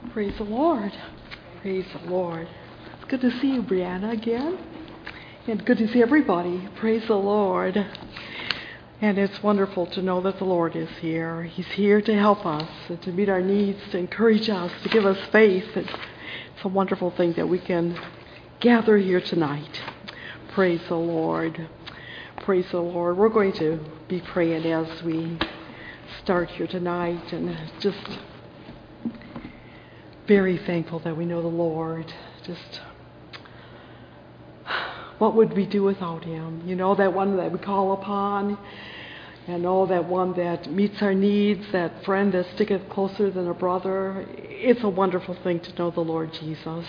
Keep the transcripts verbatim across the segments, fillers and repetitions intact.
Praise the Lord. Praise the Lord. It's good to see you, Brianna, again. And good to see everybody. Praise the Lord. And it's wonderful to know that the Lord is here. He's here to help us and to meet our needs, to encourage us, to give us faith. It's, it's a wonderful thing that we can gather here tonight. Praise the Lord. Praise the Lord. We're going to be praying as we start here tonight, and just very thankful that we know the Lord. Just what would we do without Him? You know, that one that we call upon, and oh, that one that meets our needs, that friend that sticketh closer than a brother. It's a wonderful thing to know the Lord Jesus.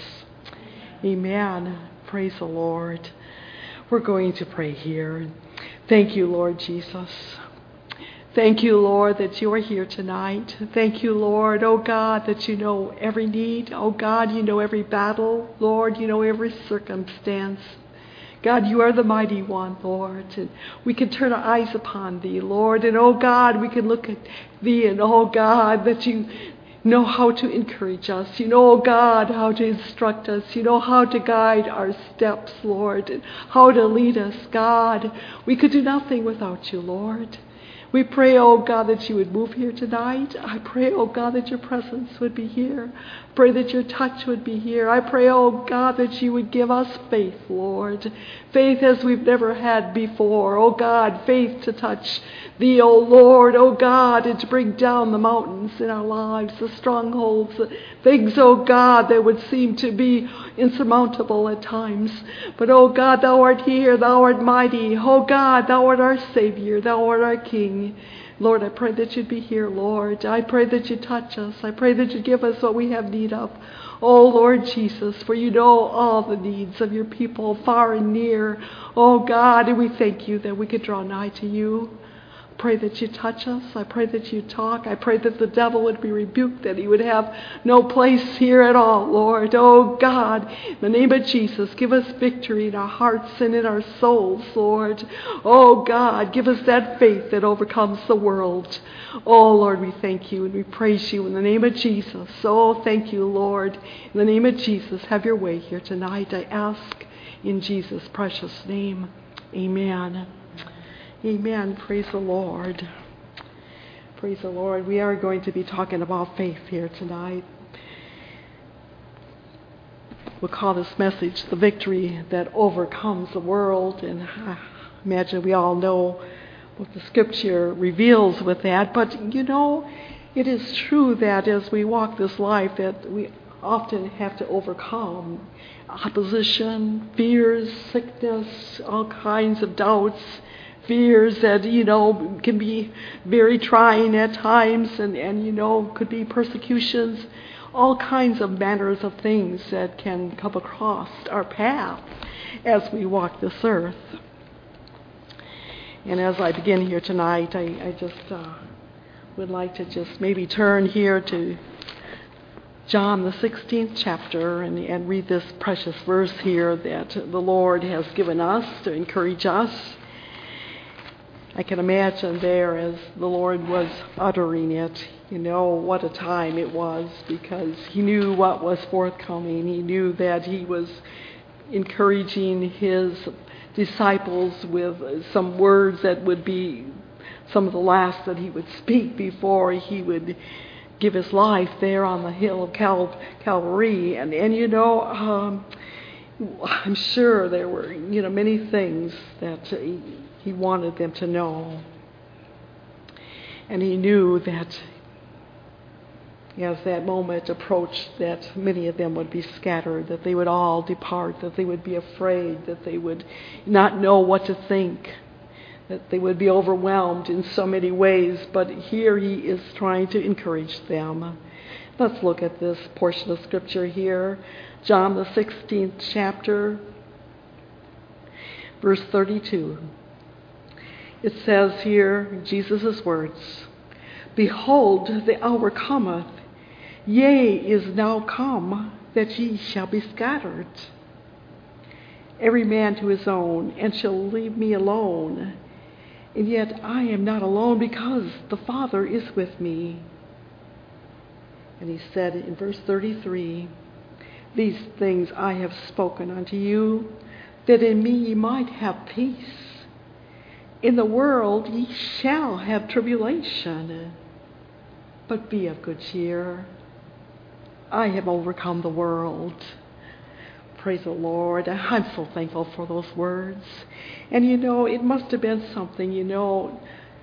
Amen. Praise the Lord. We're going to pray here. Thank you, Lord Jesus. Thank you, Lord, that you are here tonight. Thank you, Lord, oh God, that you know every need. Oh God, you know every battle. Lord, you know every circumstance. God, you are the mighty one, Lord, and we can turn our eyes upon Thee, Lord, and oh God, we can look at Thee, and oh God, that you know how to encourage us. You know, oh God, how to instruct us. You know how to guide our steps, Lord, and how to lead us, God. We could do nothing without you, Lord. We pray, oh God, that you would move here tonight. I pray, oh God, that your presence would be here. Pray that your touch would be here. I pray, oh God, that you would give us faith, Lord. Faith as we've never had before. Oh God, faith to touch Thee, oh Lord, oh God, and to bring down the mountains in our lives, the strongholds, the things, oh God, that would seem to be insurmountable at times. But oh God, Thou art here, Thou art mighty. Oh God, Thou art our Savior, Thou art our King. Lord, I pray that you'd be here, Lord. I pray that you touch us. I pray that you give us what we have need of. Oh, Lord Jesus, for you know all the needs of your people, far and near. Oh, God, and we thank you that we could draw nigh to you. Pray that you touch us. I pray that you talk. I pray that the devil would be rebuked, that he would have no place here at all, Lord. Oh, God, in the name of Jesus, give us victory in our hearts and in our souls, Lord. Oh, God, give us that faith that overcomes the world. Oh, Lord, we thank you and we praise you in the name of Jesus. Oh, thank you, Lord. In the name of Jesus, have your way here tonight, I ask in Jesus' precious name. Amen. Amen. Praise the Lord. Praise the Lord. We are going to be talking about faith here tonight. We'll call this message the victory that overcomes the world. And I imagine we all know what the scripture reveals with that. But, you know, it is true that as we walk this life that we often have to overcome opposition, fears, sickness, all kinds of doubts. Fears that, you know, can be very trying at times and, and, you know, could be persecutions, all kinds of manners of things that can come across our path as we walk this earth. And as I begin here tonight, I, I just uh, would like to just maybe turn here to John the sixteenth chapter and, and read this precious verse here that the Lord has given us to encourage us. I can imagine there as the Lord was uttering it, you know, what a time it was, because He knew what was forthcoming. He knew that He was encouraging His disciples with some words that would be some of the last that He would speak before He would give His life there on the hill of Cal- Calvary. And, and you know, um, I'm sure there were, you know, many things that He He wanted them to know. And He knew that as that moment approached, that many of them would be scattered, that they would all depart, that they would be afraid, that they would not know what to think, that they would be overwhelmed in so many ways. But here He is trying to encourage them. Let's look at this portion of Scripture here. John the sixteenth chapter, verse thirty-two. It says here, Jesus' words, "Behold, the hour cometh, yea, is now come, that ye shall be scattered, every man to his own, and shall leave me alone. And yet I am not alone, because the Father is with me. And he said in verse thirty-three, "These things I have spoken unto you, that in me ye might have peace. In the world ye shall have tribulation, but be of good cheer. I have overcome the world." Praise the Lord. I'm so thankful for those words. And you know, it must have been something, you know,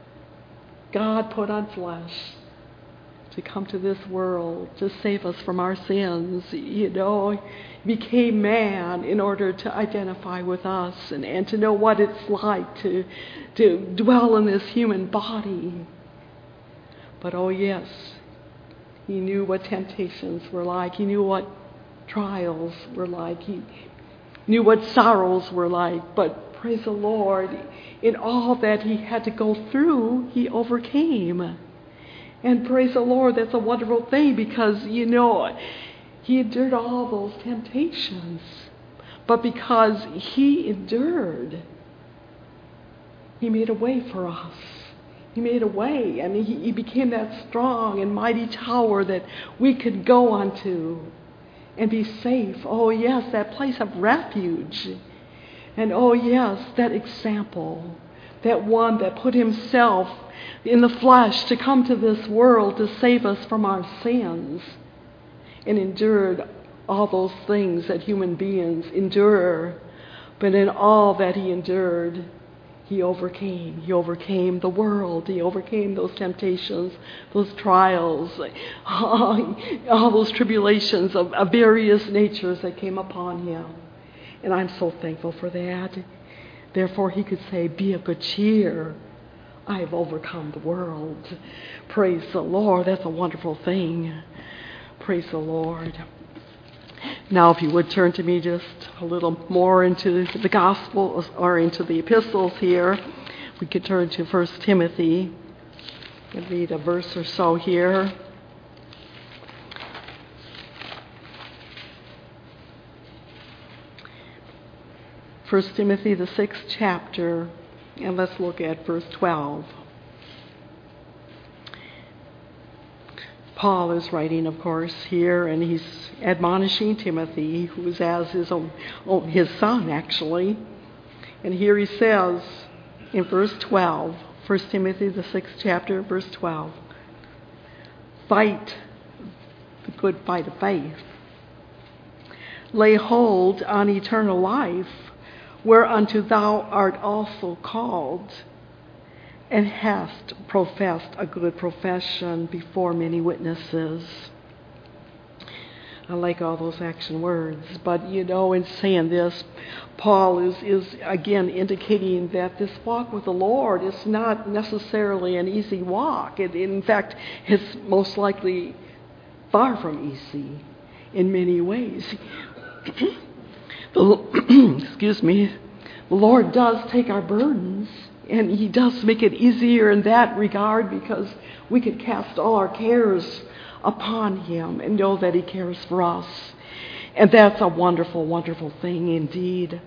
God put on flesh to come to this world to save us from our sins. You know, He became man in order to identify with us and, and to know what it's like to, to dwell in this human body. But oh yes, He knew what temptations were like. He knew what trials were like. He knew what sorrows were like. But praise the Lord, in all that He had to go through, He overcame. And praise the Lord, that's a wonderful thing, because, you know, He endured all those temptations. But because He endured, He made a way for us. He made a way. I mean, He, he became that strong and mighty tower that we could go onto and be safe. Oh yes, that place of refuge. And oh yes, that example, that one that put Himself in the flesh to come to this world to save us from our sins and endured all those things that human beings endure. But in all that He endured, He overcame. He overcame the world. He overcame those temptations, those trials, all, all those tribulations of, of various natures that came upon Him. And I'm so thankful for that. Therefore, He could say, "Be of good cheer. I have overcome the world." Praise the Lord. That's a wonderful thing. Praise the Lord. Now, if you would turn to me just a little more into the Gospel or into the epistles here, we could turn to First Timothy and read a verse or so here. First Timothy, the sixth chapter, and let's look at verse twelve. Paul is writing, of course, here, and he's admonishing Timothy, who is as his own, oh, his son, actually. And here he says in verse twelve, First Timothy, the sixth chapter, verse twelve, "Fight the good fight of faith. Lay hold on eternal life, whereunto thou art also called, and hast professed a good profession before many witnesses." I like all those action words. But, you know, in saying this, Paul is, is again indicating that this walk with the Lord is not necessarily an easy walk. It, in fact, it's most likely far from easy in many ways. the, excuse me. The Lord does take our burdens, and He does make it easier in that regard, because we could cast all our cares upon Him and know that He cares for us. And that's a wonderful, wonderful thing indeed.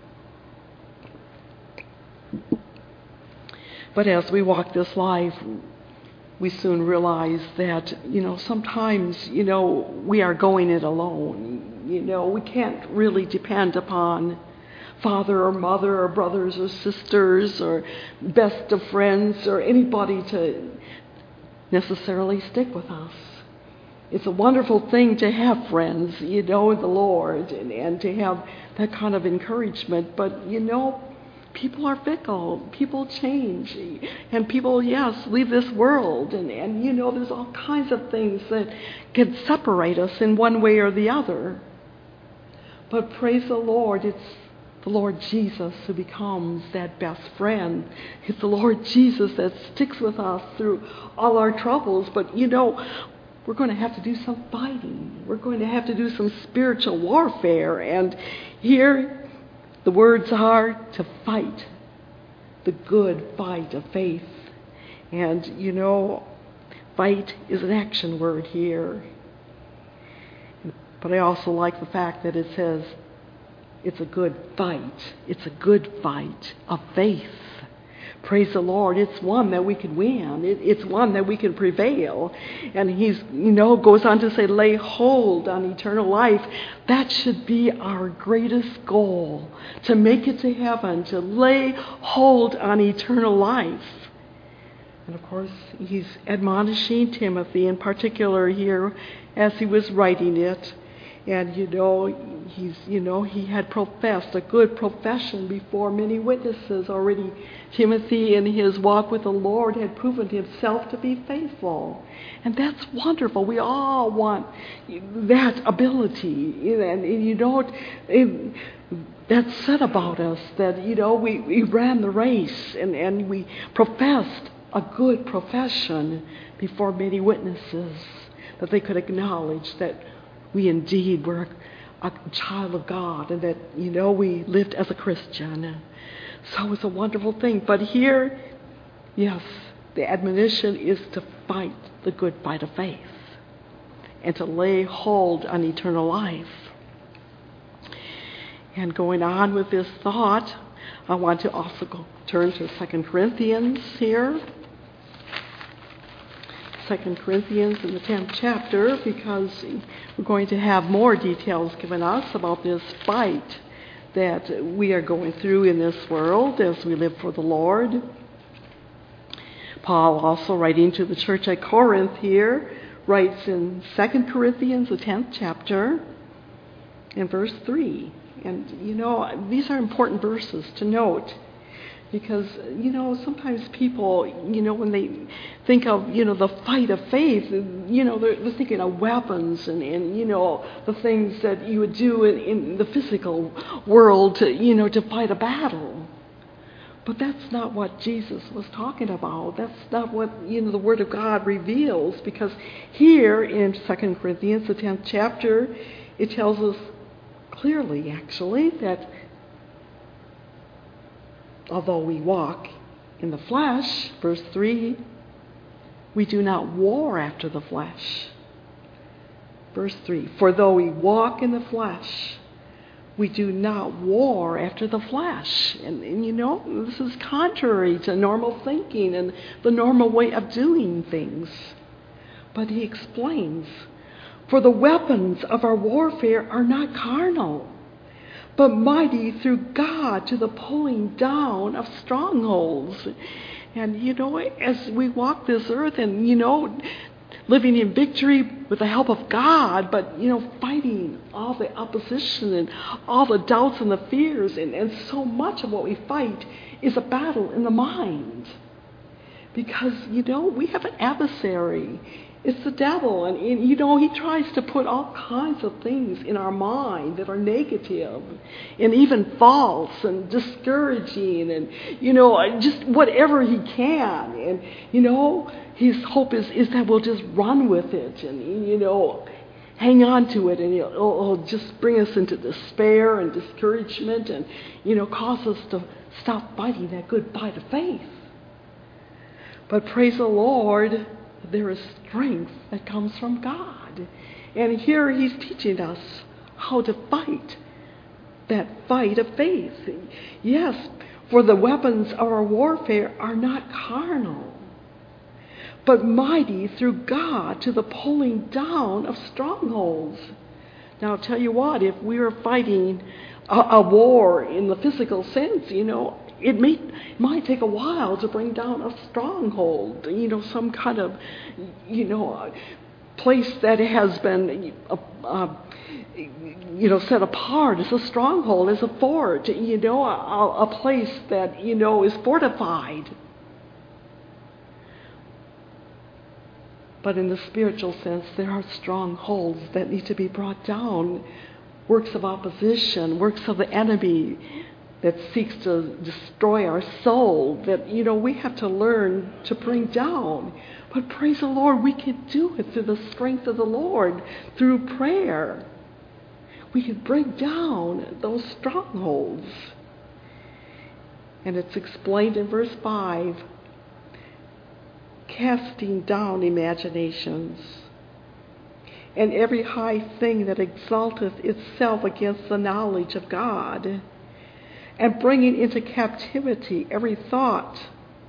But as we walk this life, we soon realize that, you know, sometimes, you know, we are going it alone. You know, we can't really depend upon father or mother or brothers or sisters or best of friends or anybody to necessarily stick with us. It's a wonderful thing to have friends, you know, in the Lord, and, and to have that kind of encouragement. But, you know, people are fickle. People change. And people, yes, leave this world. And, and, you know, there's all kinds of things that can separate us in one way or the other. But praise the Lord, it's the Lord Jesus who becomes that best friend. It's the Lord Jesus that sticks with us through all our troubles. But, you know, we're going to have to do some fighting. We're going to have to do some spiritual warfare. And here the words are to fight the good fight of faith. And, you know, fight is an action word here. But I also like the fact that it says it's a good fight. It's a good fight of faith. praise the Lord, it's one that we can win. It, it's one that we can prevail. And he's, you know, goes on to say, lay hold on eternal life. That should be our greatest goal, to make it to heaven, to lay hold on eternal life. And of course, he's admonishing Timothy in particular here as he was writing it. And, you know, he's, you know, he had professed a good profession before many witnesses already. Timothy, in his walk with the Lord, had proven himself to be faithful. And that's wonderful. We all want that ability. And, and you know, it, that's said about us, that, you know, we, we ran the race and, and we professed a good profession before many witnesses, that they could acknowledge that we indeed were a child of God and that, you know, we lived as a Christian. So it's a wonderful thing. But here, yes, the admonition is to fight the good fight of faith and to lay hold on eternal life. And going on with this thought, I want to also go, turn to Second Corinthians here. Second Corinthians in the tenth chapter, because we're going to have more details given us about this fight that we are going through in this world as we live for the Lord. Paul, also writing to the church at Corinth here, writes in Second Corinthians, the tenth chapter, in verse three. And, you know, these are important verses to note. Because, you know, sometimes people, you know, when they think of, you know, the fight of faith, you know, they're, they're thinking of weapons and, and, you know, the things that you would do in, in the physical world to, you know, to fight a battle. But that's not what Jesus was talking about. That's not what, you know, the Word of God reveals. Because here in Second Corinthians, the tenth chapter, it tells us clearly, actually, that although we walk in the flesh, verse three, we do not war after the flesh. Verse three, for though we walk in the flesh, we do not war after the flesh. And, and you know, this is contrary to normal thinking and the normal way of doing things. But he explains, for the weapons of our warfare are not carnal, but mighty through God to the pulling down of strongholds. And, you know, as we walk this earth and, you know, living in victory with the help of God, but, you know, fighting all the opposition and all the doubts and the fears, and, and so much of what we fight is a battle in the mind. Because, you know, we have an adversary. It's the devil, and, and you know, he tries to put all kinds of things in our mind that are negative and even false and discouraging and, you know, just whatever he can. And, you know, his hope is, is that we'll just run with it and, you know, hang on to it, and it'll, it'll just bring us into despair and discouragement and, you know, cause us to stop fighting that good fight of faith. But praise the Lord, there is strength that comes from God. And here he's teaching us how to fight that fight of faith. Yes, for the weapons of our warfare are not carnal, but mighty through God to the pulling down of strongholds. Now, I'll tell you what, if we were fighting a, a war in the physical sense, you know, It, may, it might take a while to bring down a stronghold, you know, some kind of, you know, place that has been, uh, uh, you know, set apart as a stronghold, as a fort, you know, a, a place that, you know, is fortified. But in the spiritual sense, there are strongholds that need to be brought down, works of opposition, works of the enemy that seeks to destroy our soul, that, you know, we have to learn to bring down. But praise the Lord, we can do it through the strength of the Lord, through prayer. We can break down those strongholds. And it's explained in verse five, casting down imaginations and every high thing that exalteth itself against the knowledge of God, and bringing into captivity every thought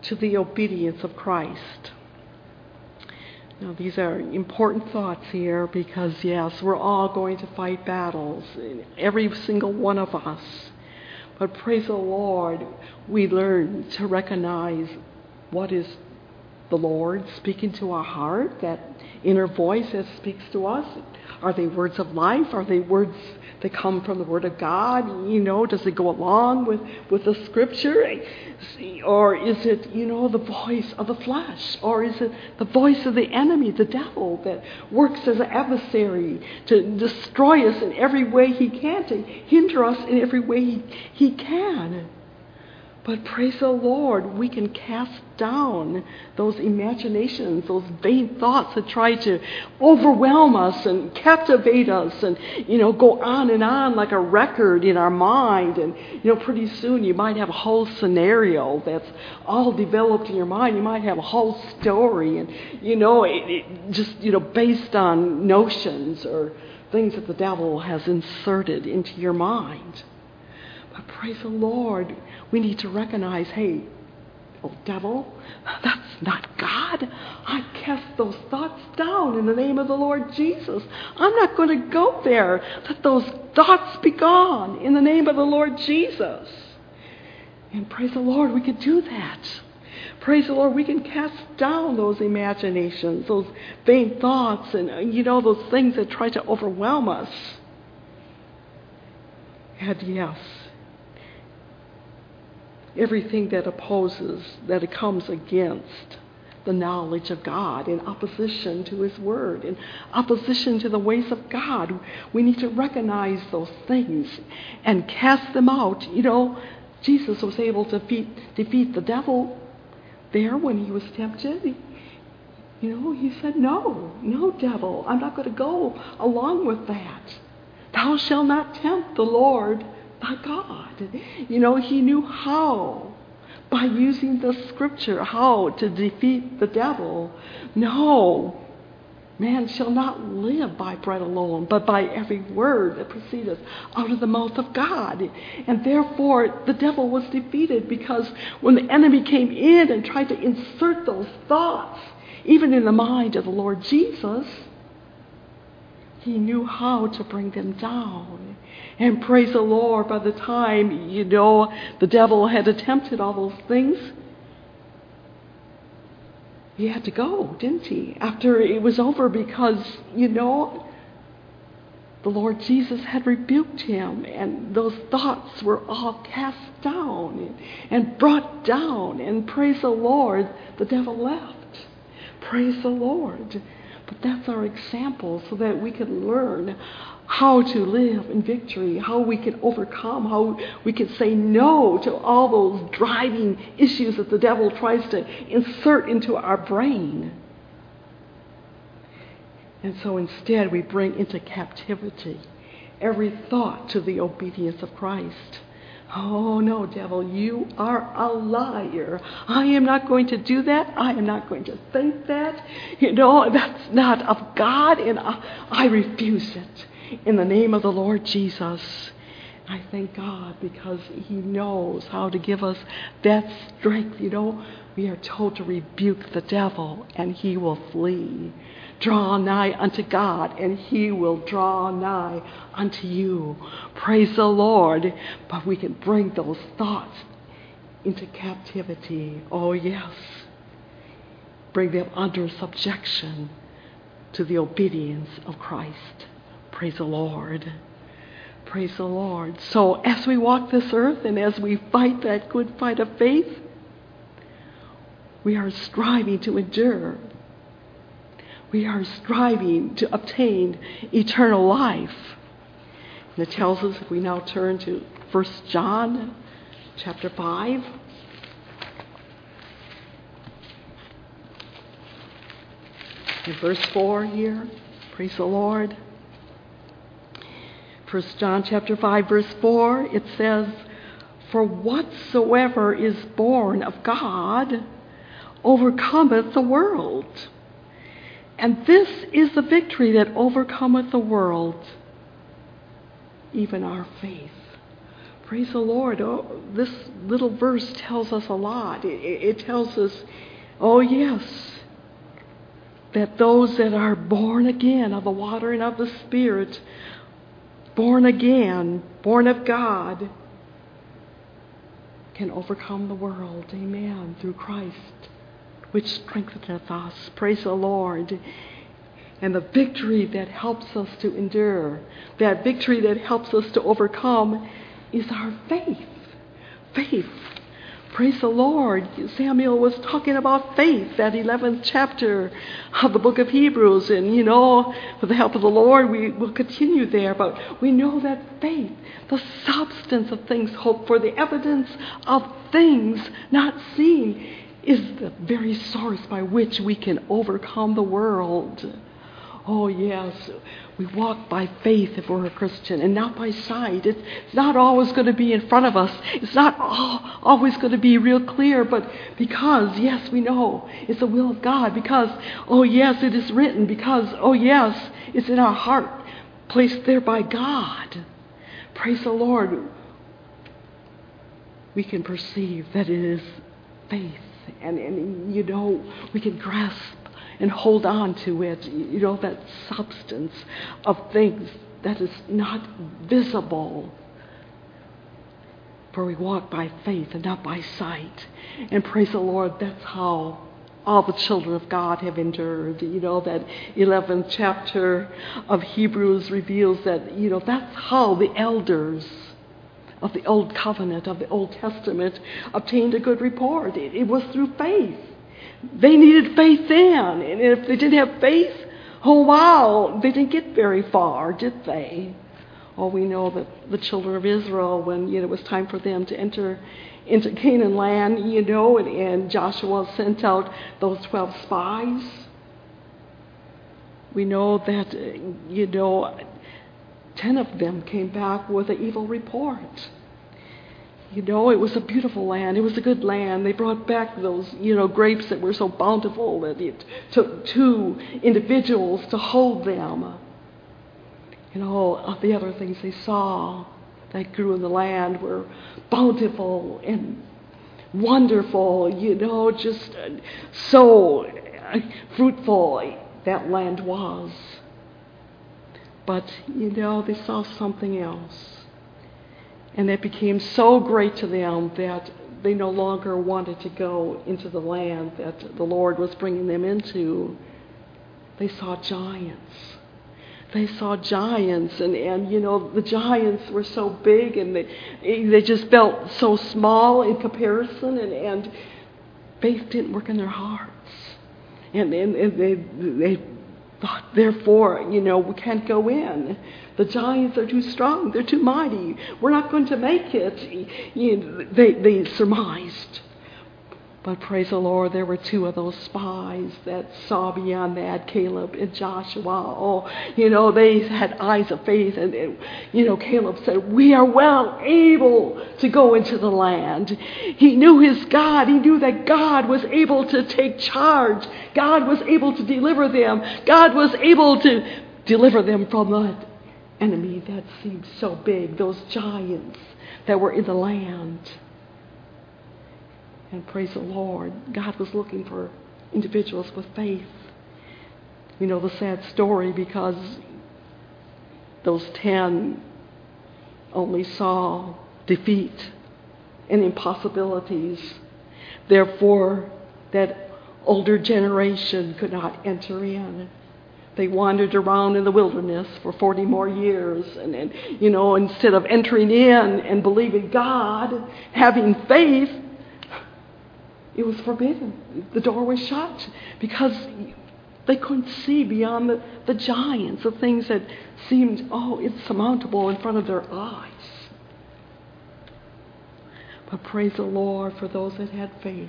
to the obedience of Christ. Now, these are important thoughts here because, yes, we're all going to fight battles, every single one of us. But praise the Lord, we learn to recognize what is the Lord speaking to our heart, that inner voice that speaks to us. Are they words of life? Are they words that come from the Word of God? You know, does it go along with, with the Scripture? Or is it, you know, the voice of the flesh? Or is it the voice of the enemy, the devil, that works as an adversary to destroy us in every way he can, to hinder us in every way he, he can? But praise the Lord, we can cast down those imaginations, those vain thoughts that try to overwhelm us and captivate us and, you know, go on and on like a record in our mind. And, you know, pretty soon you might have a whole scenario that's all developed in your mind. You might have a whole story and, you know, it, it just, you know, based on notions or things that the devil has inserted into your mind. But praise the Lord, we need to recognize, hey, oh devil, that's not God. I cast those thoughts down in the name of the Lord Jesus. I'm not going to go there. Let those thoughts be gone in the name of the Lord Jesus. And praise the Lord, we can do that. Praise the Lord, we can cast down those imaginations, those vain thoughts, and, you know, those things that try to overwhelm us. And yes, everything that opposes, that it comes against the knowledge of God, in opposition to His Word, in opposition to the ways of God. We need to recognize those things and cast them out. You know, Jesus was able to defeat, defeat the devil there when he was tempted. You know, he said, no, no, devil, I'm not going to go along with that. Thou shalt not tempt the Lord by God. You know, he knew how, by using the Scripture, how to defeat the devil. No, man shall not live by bread alone, but by every word that proceedeth out of the mouth of God. And therefore, the devil was defeated, because when the enemy came in and tried to insert those thoughts, even in the mind of the Lord Jesus, he knew how to bring them down. And praise the Lord, by the time, you know, the devil had attempted all those things, he had to go, didn't he? After it was over, because, you know, the Lord Jesus had rebuked him, and those thoughts were all cast down and brought down. And praise the Lord, the devil left. Praise the Lord. But that's our example, so that we can learn how to live in victory, how we can overcome, how we can say no to all those driving issues that the devil tries to insert into our brain. And so instead we bring into captivity every thought to the obedience of Christ. Oh, no, devil, you are a liar. I am not going to do that. I am not going to think that. You know, that's not of God, and I, I refuse it in the name of the Lord Jesus. I thank God, because He knows how to give us that strength. You know, we are told to rebuke the devil, and he will flee. Draw nigh unto God, and He will draw nigh unto you. Praise the Lord. But we can bring those thoughts into captivity. Oh, yes. Bring them under subjection to the obedience of Christ. Praise the Lord. Praise the Lord. So as we walk this earth, and as we fight that good fight of faith, we are striving to endure. We are striving to obtain eternal life. And it tells us, if we now turn to First John chapter five. In verse four here, praise the Lord. First John chapter five, verse four, it says, "For whatsoever is born of God overcometh the world. And this is the victory that overcometh the world, even our faith." Praise the Lord. Oh, this little verse tells us a lot. It, it tells us, oh yes, that those that are born again of the water and of the Spirit, born again, born of God, can overcome the world. Amen. Through Christ, which strengtheneth us. Praise the Lord. And the victory that helps us to endure, that victory that helps us to overcome, is our faith. Faith. Praise the Lord. Samuel was talking about faith, that eleventh chapter of the book of Hebrews. And, you know, with the help of the Lord, we will continue there. But we know that faith, the substance of things hoped for, the evidence of things not seen, is the very source by which we can overcome the world. Oh, yes, we walk by faith if we're a Christian and not by sight. It's not always going to be in front of us. It's not always going to be real clear, but because, yes, we know it's the will of God. Because, oh, yes, it is written. Because, oh, yes, it's in our heart, placed there by God. Praise the Lord. We can perceive that it is faith. And, and you know, we can grasp and hold on to it, you know, that substance of things that is not visible. For we walk by faith and not by sight. And praise the Lord, that's how all the children of God have endured. You know, that eleventh chapter of Hebrews reveals that, you know, that's how the elders of the Old Covenant, of the Old Testament, obtained a good report. It, it was through faith. They needed faith then. And if they didn't have faith, oh wow, they didn't get very far, did they? Oh, we know that the children of Israel, when you know, it was time for them to enter into Canaan land, you know, and, and Joshua sent out those twelve spies. We know that, you know, ten of them came back with an evil report. You know, it was a beautiful land. It was a good land. They brought back those, you know, grapes that were so bountiful that it took two individuals to hold them. And all of the other things they saw that grew in the land were bountiful and wonderful, you know, just so fruitful that land was. But, you know, they saw something else. And it became so great to them that they no longer wanted to go into the land that the Lord was bringing them into. They saw giants. They saw giants, and, and you know, the giants were so big, and they they just felt so small in comparison, and, and faith didn't work in their hearts. And, and, and they they thought, therefore, you know, we can't go in. The giants are too strong. They're too mighty. We're not going to make it. You know, they, they surmised. But praise the Lord, there were two of those spies that saw beyond that, Caleb and Joshua. Oh, you know, they had eyes of faith. And, and, you know, Caleb said, we are well able to go into the land. He knew his God. He knew that God was able to take charge. God was able to deliver them. God was able to deliver them from the enemy that seemed so big, those giants that were in the land. And praise the Lord, God was looking for individuals with faith. We know the sad story because those ten only saw defeat and impossibilities. Therefore, that older generation could not enter in. They wandered around in the wilderness for forty more years. And, and, you know, instead of entering in and believing God, having faith, it was forbidden. The door was shut because they couldn't see beyond the, the giants, the things that seemed, oh, insurmountable in front of their eyes. But praise the Lord for those that had faith.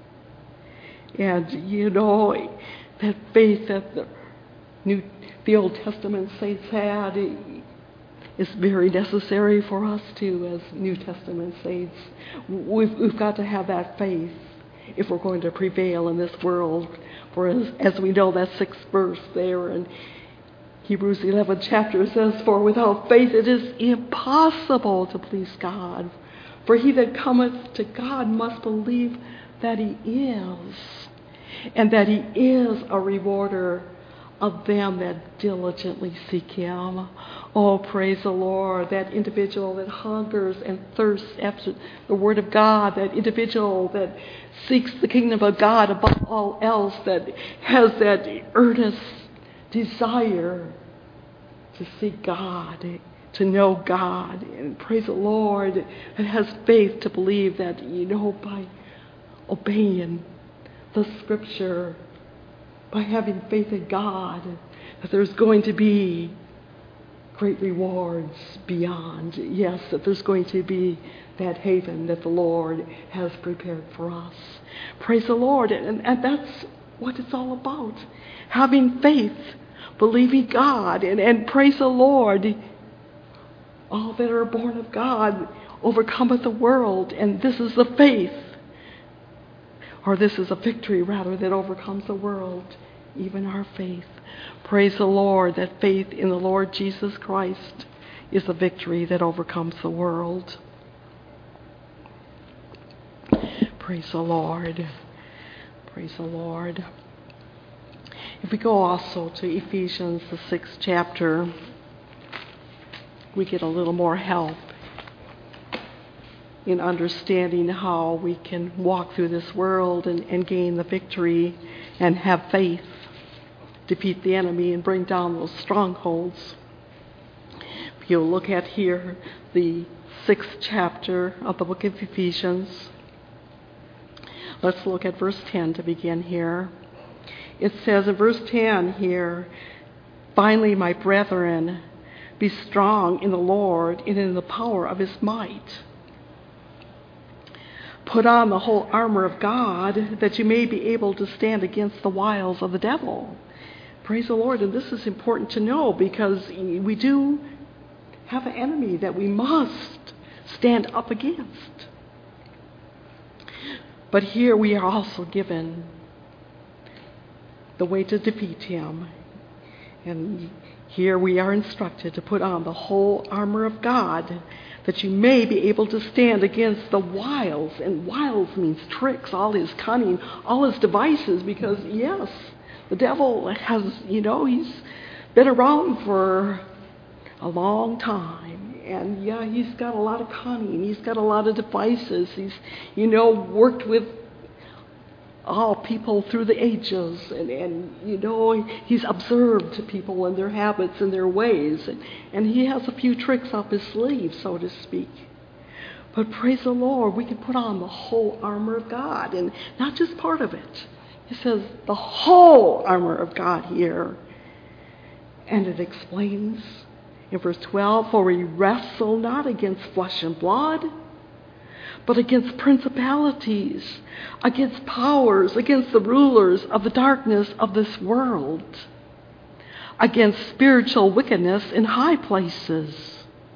And, you know, that faith that the New, the Old Testament saints had is very necessary for us too as New Testament saints. We've, we've got to have that faith if we're going to prevail in this world. For as, as we know, that sixth verse there, and Hebrews eleven chapter says, "For without faith it is impossible to please God. For he that cometh to God must believe that he is, and that he is a rewarder of them that diligently seek him." Oh, praise the Lord. That individual that hungers and thirsts after the Word of God, that individual that seeks the kingdom of God above all else, that has that earnest desire to seek God, to know God, and praise the Lord, and has faith to believe that, you know, by obeying the Scripture, by having faith in God, that there's going to be great rewards beyond. Yes, that there's going to be that haven that the Lord has prepared for us. Praise the Lord. And, and that's what it's all about. Having faith, believing God, and, and praise the Lord. All that are born of God overcometh the world. And this is the faith, or this is a victory rather, that overcomes the world, even our faith. Praise the Lord, that faith in the Lord Jesus Christ is the victory that overcomes the world. Praise the Lord. Praise the Lord. If we go also to Ephesians, the sixth chapter, we get a little more help in understanding how we can walk through this world and, and gain the victory and have faith, defeat the enemy and bring down those strongholds. If you'll look at here the sixth chapter of the book of Ephesians, let's look at verse ten to begin here. It says in verse ten here, "Finally, my brethren, be strong in the Lord and in the power of his might. Put on the whole armor of God, that you may be able to stand against the wiles of the devil." Praise the Lord. And this is important to know, because we do have an enemy that we must stand up against. But here we are also given the way to defeat him. And here we are instructed to put on the whole armor of God, that you may be able to stand against the wiles. And wiles means tricks, all his cunning, all his devices, because yes, the devil has, you know, he's been around for a long time. And yeah, he's got a lot of cunning. He's got a lot of devices. He's, you know, worked with all people through the ages. And, and you know, he's observed people and their habits and their ways. And, and he has a few tricks up his sleeve, so to speak. But praise the Lord, we can put on the whole armor of God, and not just part of it. It says the whole armor of God here. And it explains in verse twelve, "For we wrestle not against flesh and blood, but against principalities, against powers, against the rulers of the darkness of this world, against spiritual wickedness in high places."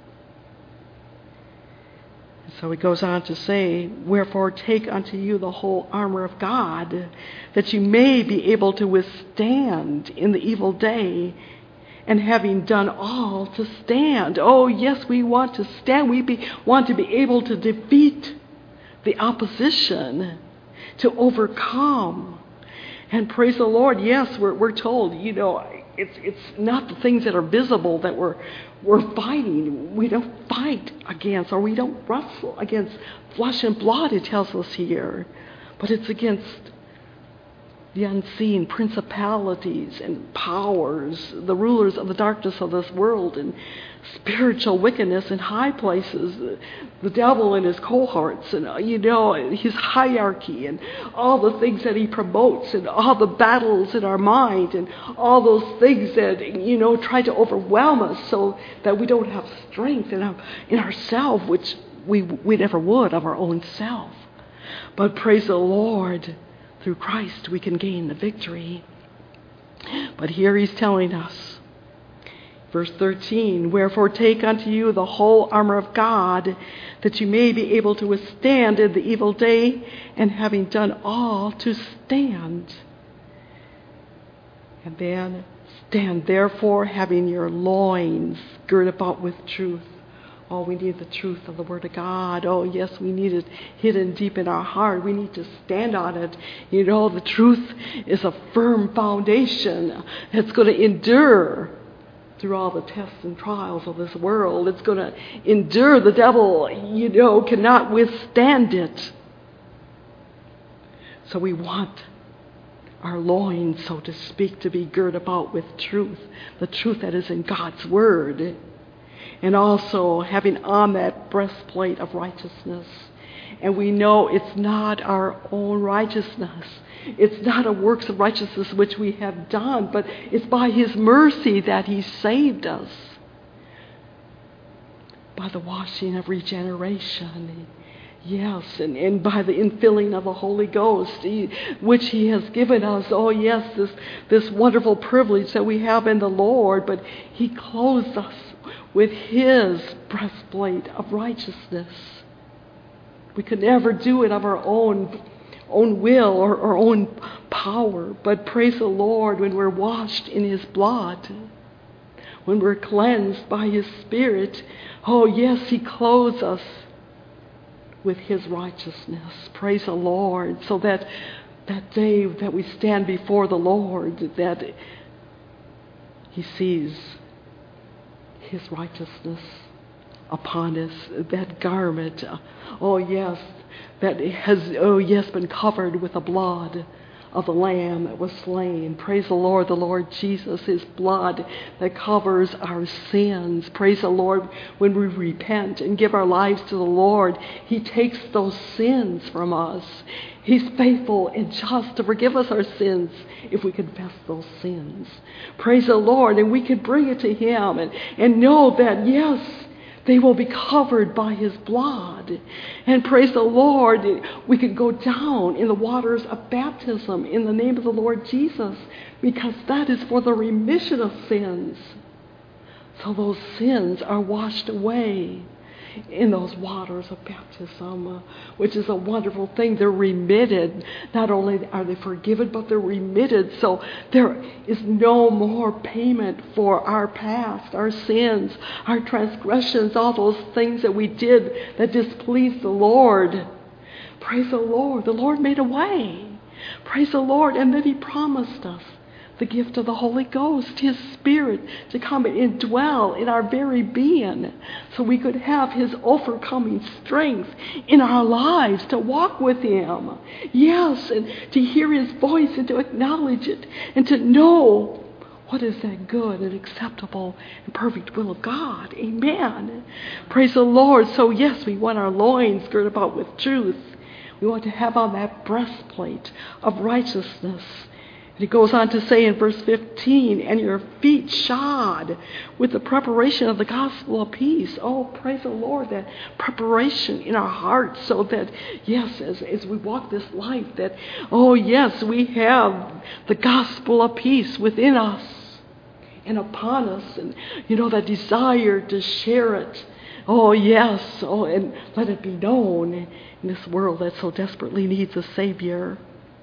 So he goes on to say, "Wherefore take unto you the whole armor of God, that you may be able to withstand in the evil day, and having done all, to stand." Oh, yes, we want to stand. We be, want to be able to defeat the opposition, to overcome. And praise the Lord, yes, we're, we're told, you know, it's it's not the things that are visible that we're we're fighting. We don't fight against, or we don't wrestle against flesh and blood, it tells us here. But it's against the unseen principalities and powers, the rulers of the darkness of this world, and spiritual wickedness in high places, the, the devil and his cohorts, and you know, his hierarchy, and all the things that he promotes, and all the battles in our mind, and all those things that, you know, try to overwhelm us so that we don't have strength in, our, in ourselves, which we, we never would of our own self. But praise the Lord, through Christ we can gain the victory. But here he's telling us, verse thirteen, "Wherefore take unto you the whole armor of God, that you may be able to withstand in the evil day, and having done all, to stand." And then Stand therefore, having your loins girt about with truth. Oh, we need the truth of the Word of God. Oh, yes, we need it hidden deep in our heart. We need to stand on it. You know, the truth is a firm foundation. It's going to endure through all the tests and trials of this world. It's going to endure. The devil, you know, cannot withstand it. So we want our loins, so to speak, to be girt about with truth, the truth that is in God's Word. And also having on that breastplate of righteousness. And we know it's not our own righteousness. It's not a works of righteousness which we have done, but it's by His mercy that He saved us. By the washing of regeneration. Yes, and, and by the infilling of the Holy Ghost, he, which He has given us. Oh yes, this, this wonderful privilege that we have in the Lord, but He clothes us with His breastplate of righteousness. We could never do it of our own, own will or our own power, but praise the Lord when we're washed in His blood, when we're cleansed by His Spirit. Oh yes, He clothes us with His righteousness. Praise the Lord. So that that day that we stand before the Lord, that He sees His righteousness upon us, that garment, oh yes, that has, oh yes, been covered with the blood of the Lamb that was slain. Praise the Lord, the Lord Jesus, His blood that covers our sins. Praise the Lord, when we repent and give our lives to the Lord, He takes those sins from us. He's faithful and just to forgive us our sins if we confess those sins. Praise the Lord, and we can bring it to Him and, and know that, yes, they will be covered by His blood. And praise the Lord, we can go down in the waters of baptism in the name of the Lord Jesus, because that is for the remission of sins. So those sins are washed away in those waters of baptism, uh, which is a wonderful thing. They're remitted. Not only are they forgiven, but they're remitted. So there is no more payment for our past, our sins, our transgressions, all those things that we did that displeased the Lord. Praise the Lord. The Lord made a way. Praise the Lord. And then He promised us the gift of the Holy Ghost, His Spirit, to come and dwell in our very being, so we could have His overcoming strength in our lives to walk with Him. Yes, and to hear His voice and to acknowledge it and to know what is that good and acceptable and perfect will of God. Amen. Praise the Lord. So yes, we want our loins girt about with truth. We want to have on that breastplate of righteousness. And He goes on to say in verse fifteen, and your feet shod with the preparation of the gospel of peace. Oh, praise the Lord, that preparation in our hearts, so that, yes, as, as we walk this life, that, oh, yes, we have the gospel of peace within us and upon us. And, you know, that desire to share it. Oh, yes, oh, and let it be known in this world that so desperately needs a Savior.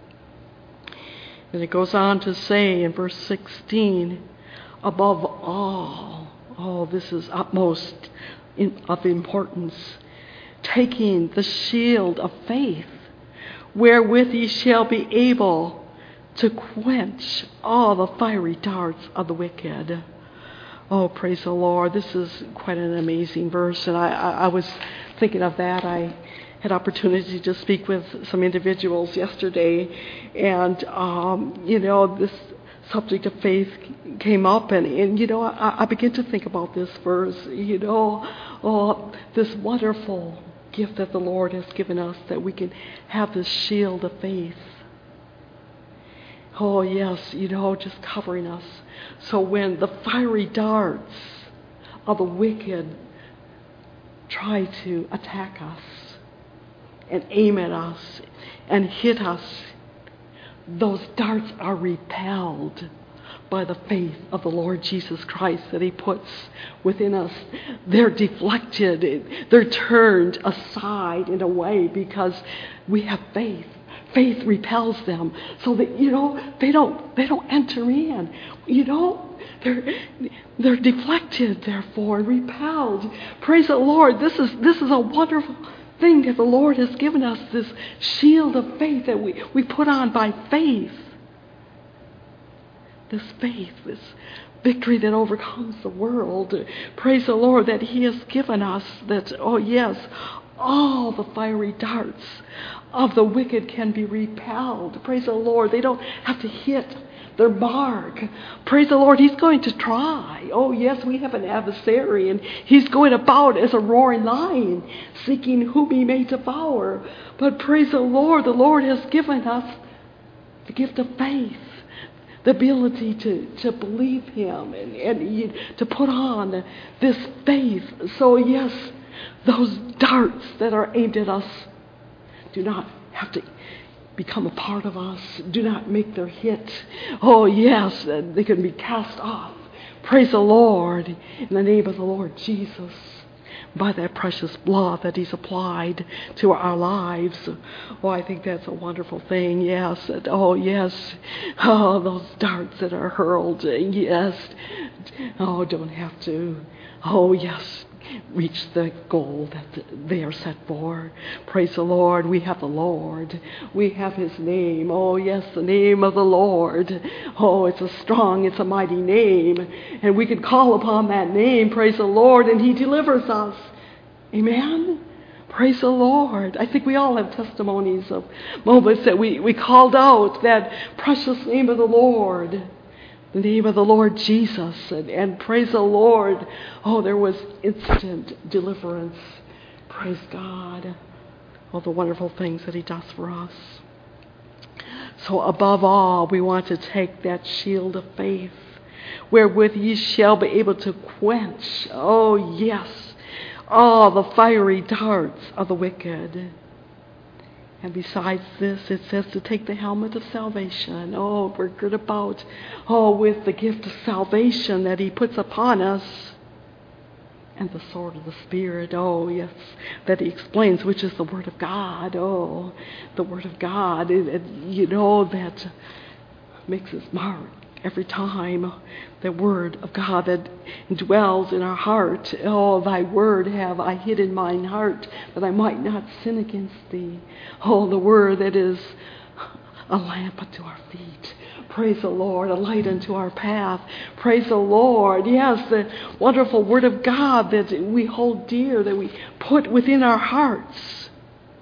And it goes on to say in verse sixteen, above all, oh, this is utmost in, of importance, taking the shield of faith, wherewith ye shall be able to quench all the fiery darts of the wicked. Oh, praise the Lord. This is quite an amazing verse. And I, I, I was thinking of that. I had opportunity to speak with some individuals yesterday, and um, you know, this subject of faith came up, and, and you know, I, I began to think about this verse. You know, oh, this wonderful gift that the Lord has given us, that we can have this shield of faith. Oh yes, you know, just covering us. So when the fiery darts of the wicked try to attack us and aim at us and hit us, those darts are repelled by the faith of the Lord Jesus Christ that He puts within us. They're deflected, they're turned aside in a way because we have faith. faith repels them, so that, you know, they don't they don't enter in. You know, they're they're deflected, therefore, and repelled. Praise the Lord. This is this is a wonderful thing that the Lord has given us, this shield of faith that we, we put on by faith. This faith, this victory that overcomes the world. Praise the Lord that He has given us, that, oh yes, all the fiery darts of the wicked can be repelled. Praise the Lord. They don't have to hit their mark. Praise the Lord. He's going to try. Oh yes, we have an adversary, and he's going about as a roaring lion, seeking whom he may devour. But praise the Lord, the Lord has given us the gift of faith, the ability to, to believe Him, and, and to put on this faith. So yes, those darts that are aimed at us do not have to become a part of us, do not make their hit. Oh yes, they can be cast off. Praise the Lord, in the name of the Lord Jesus, by that precious blood that He's applied to our lives. Oh, I think that's a wonderful thing. Yes. And, oh, yes. Oh, those darts that are hurled. Yes. Oh, don't have to. Oh, yes. Reach the goal that they are set for. Praise the Lord. We have the Lord. We have His name. Oh, yes, the name of the Lord. Oh, it's a strong, it's a mighty name. And we can call upon that name, praise the Lord, and He delivers us. Amen? Praise the Lord. I think we all have testimonies of moments that we, we called out that precious name of the Lord. The name of the Lord Jesus, and, and praise the Lord. Oh, there was instant deliverance. Praise God. All the wonderful things that He does for us. So above all, we want to take that shield of faith, wherewith ye shall be able to quench, oh yes, all the fiery darts of the wicked. And besides this, it says to take the helmet of salvation. Oh, we're good about, oh, with the gift of salvation that He puts upon us. And the sword of the Spirit, oh, yes, that He explains, which is the Word of God. Oh, the Word of God, it, it, you know, that makes His mark every time. The Word of God that dwells in our heart. Oh, Thy Word have I hid in mine heart, that I might not sin against Thee. Oh, the Word that is a lamp unto our feet. Praise the Lord, a light unto our path. Praise the Lord. Yes, the wonderful Word of God that we hold dear, that we put within our hearts.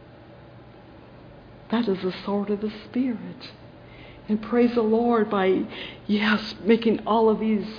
That is the sword of the Spirit. And praise the Lord by, yes, making all of these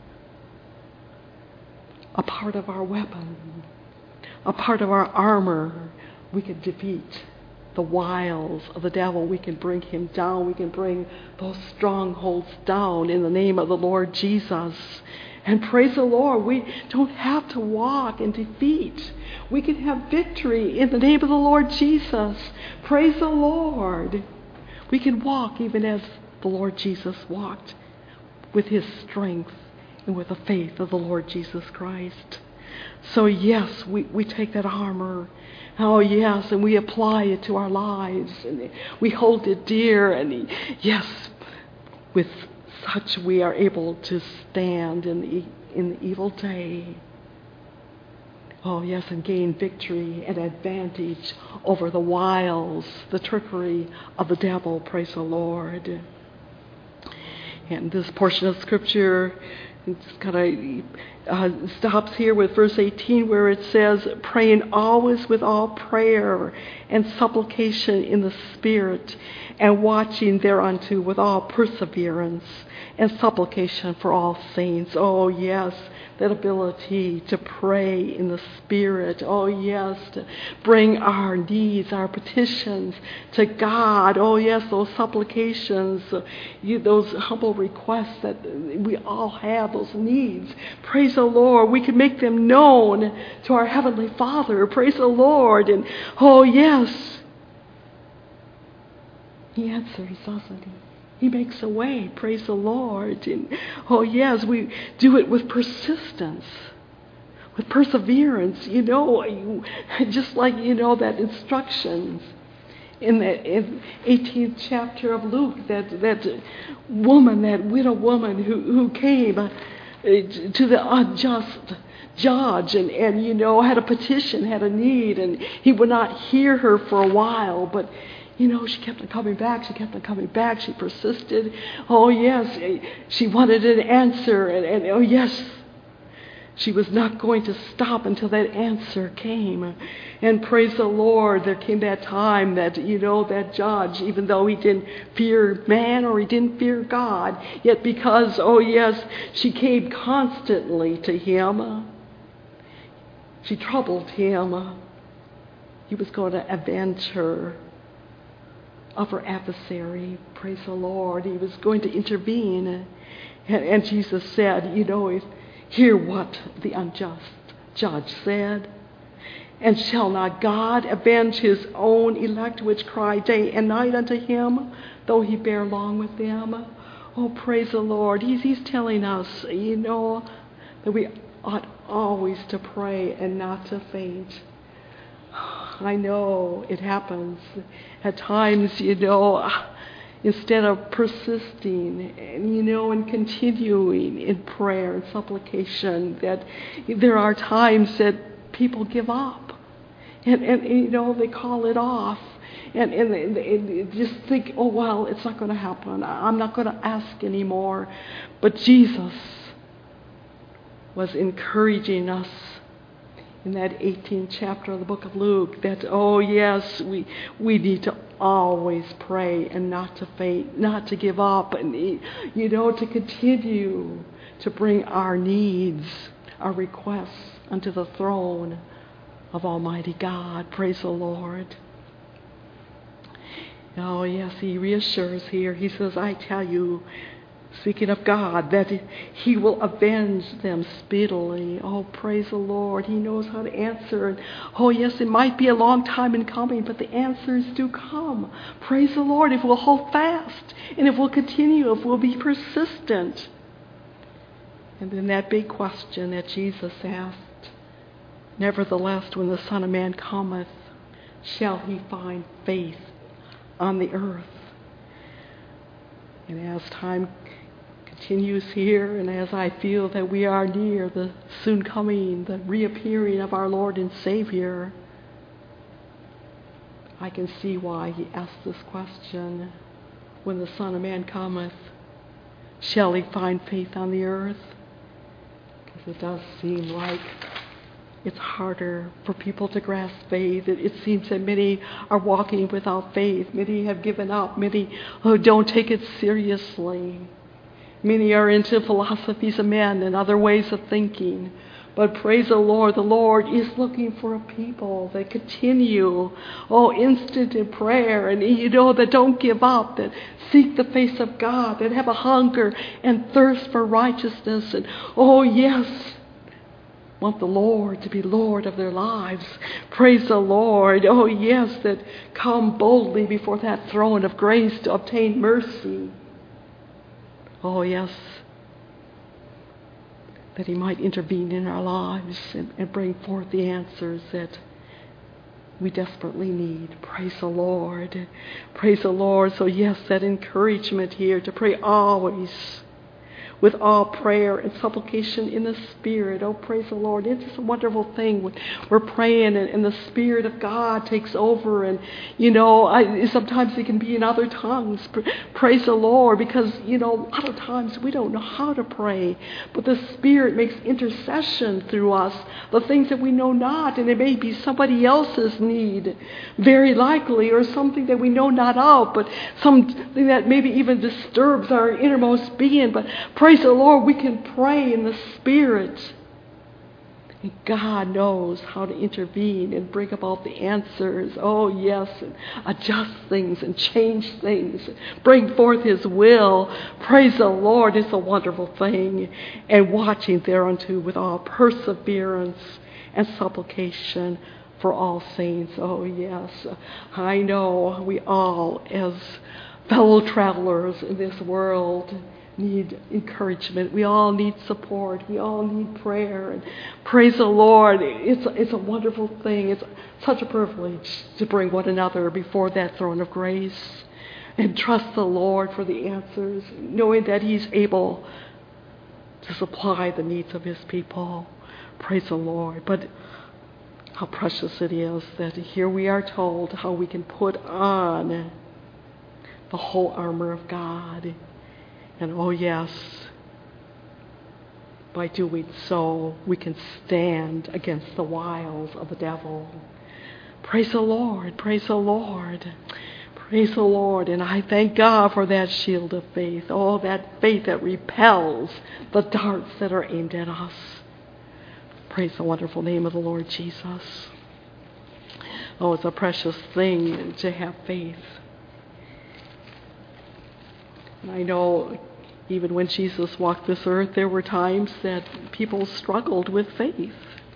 a part of our weapon, a part of our armor. We can defeat the wiles of the devil. We can bring him down. We can bring those strongholds down in the name of the Lord Jesus. And praise the Lord, we don't have to walk in defeat. We can have victory in the name of the Lord Jesus. Praise the Lord. We can walk even as the Lord Jesus walked, with His strength and with the faith of the Lord Jesus Christ. So yes, we, we take that armor. Oh yes, and we apply it to our lives, and we hold it dear, and yes, with such we are able to stand in the, in the evil day. Oh yes, and gain victory and advantage over the wiles, the trickery of the devil. Praise the Lord. And this portion of Scripture just kind of uh, stops here with verse eighteen, where it says, praying always with all prayer and supplication in the Spirit, and watching thereunto with all perseverance and supplication for all saints. Oh yes, that ability to pray in the Spirit. Oh yes, to bring our needs, our petitions to God. Oh yes, those supplications, you, those humble requests that we all have, those needs. Praise the Lord. We can make them known to our Heavenly Father. Praise the Lord. And oh yes, He answers, doesn't He? He makes a way. Praise the Lord. And oh yes, we do it with persistence, with perseverance. You know, you, just like, you know, that instructions In the in eighteenth chapter of Luke, that that woman, that widow woman who, who came uh, to the unjust judge and, and, you know, had a petition, had a need, and he would not hear her for a while, but, you know, she kept on coming back, she kept on coming back, she persisted. Oh, yes, she wanted an answer, and, and oh, yes, she was not going to stop until that answer came. And praise the Lord, there came that time that, you know, that judge, even though he didn't fear man or he didn't fear God, yet because, oh yes, she came constantly to him, she troubled him, he was going to avenge her of her adversary. Praise the Lord. He was going to intervene. And, and Jesus said, you know, if hear what the unjust judge said. And shall not God avenge his own elect which cry day and night unto him, though he bear long with them? Oh, praise the Lord. He's, he's telling us, you know, that we ought always to pray and not to faint. I know it happens. At times, you know, instead of persisting and, you know, and continuing in prayer and supplication, that there are times that people give up and, and you know, they call it off and, and, and, and just think, oh, well, it's not going to happen. I'm not going to ask anymore. But Jesus was encouraging us in that eighteenth chapter of the book of Luke, that, oh yes, we we need to always pray and not to faint, not to give up, and, you know, to continue to bring our needs, our requests unto the throne of Almighty God. Praise the Lord. Oh yes, he reassures here. He says, I tell you, speaking of God, that he will avenge them speedily. Oh, praise the Lord. He knows how to answer. And oh, yes, it might be a long time in coming, but the answers do come. Praise the Lord if we'll hold fast and if we'll continue, if we'll be persistent. And then that big question that Jesus asked, nevertheless, when the Son of Man cometh, shall he find faith on the earth? And as time continues here, and as I feel that we are near the soon coming, the reappearing of our Lord and Savior, I can see why he asked this question. When the Son of Man cometh, shall he find faith on the earth? Because it does seem like it's harder for people to grasp faith. It, it seems that many are walking without faith. Many have given up. Many oh, don't take it seriously. Many are into philosophies of men and other ways of thinking. But praise the Lord, the Lord is looking for a people that continue, oh, instant in prayer, and, you know, that don't give up, that seek the face of God, that have a hunger and thirst for righteousness, and, oh, yes, want the Lord to be Lord of their lives. Praise the Lord. Oh, yes, that come boldly before that throne of grace to obtain mercy. Oh, yes, that he might intervene in our lives and, and bring forth the answers that we desperately need. Praise the Lord. Praise the Lord. So, yes, that encouragement here to pray always with all prayer and supplication in the Spirit. Oh, praise the Lord. It's just a wonderful thing when we're praying and, and the Spirit of God takes over. And, you know, I, sometimes it can be in other tongues. Praise the Lord, because, you know, a lot of times we don't know how to pray. But the Spirit makes intercession through us, the things that we know not. And it may be somebody else's need, very likely, or something that we know not of, but something that maybe even disturbs our innermost being. But praise the Lord, we can pray in the Spirit. And God knows how to intervene and bring about the answers. Oh, yes, and adjust things and change things. Bring forth His will. Praise the Lord, it's a wonderful thing. And watching thereunto with all perseverance and supplication for all saints. Oh, yes, I know we all, as fellow travelers in this world, need encouragement. We all need support. We all need prayer. And praise the Lord. It's, it's a wonderful thing. It's such a privilege to bring one another before that throne of grace and trust the Lord for the answers, knowing that He's able to supply the needs of His people. Praise the Lord. But how precious it is that here we are told how we can put on the whole armor of God. And oh yes, by doing so, we can stand against the wiles of the devil. Praise the Lord, praise the Lord, praise the Lord. And I thank God for that shield of faith. Oh, that faith that repels the darts that are aimed at us. Praise the wonderful name of the Lord Jesus. Oh, it's a precious thing to have faith. And I know even when Jesus walked this earth, there were times that people struggled with faith.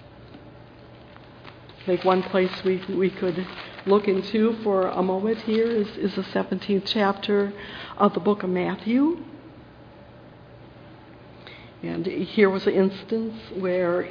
I think one place we, we could look into for a moment here is, is the seventeenth chapter of the book of Matthew. And here was an instance where,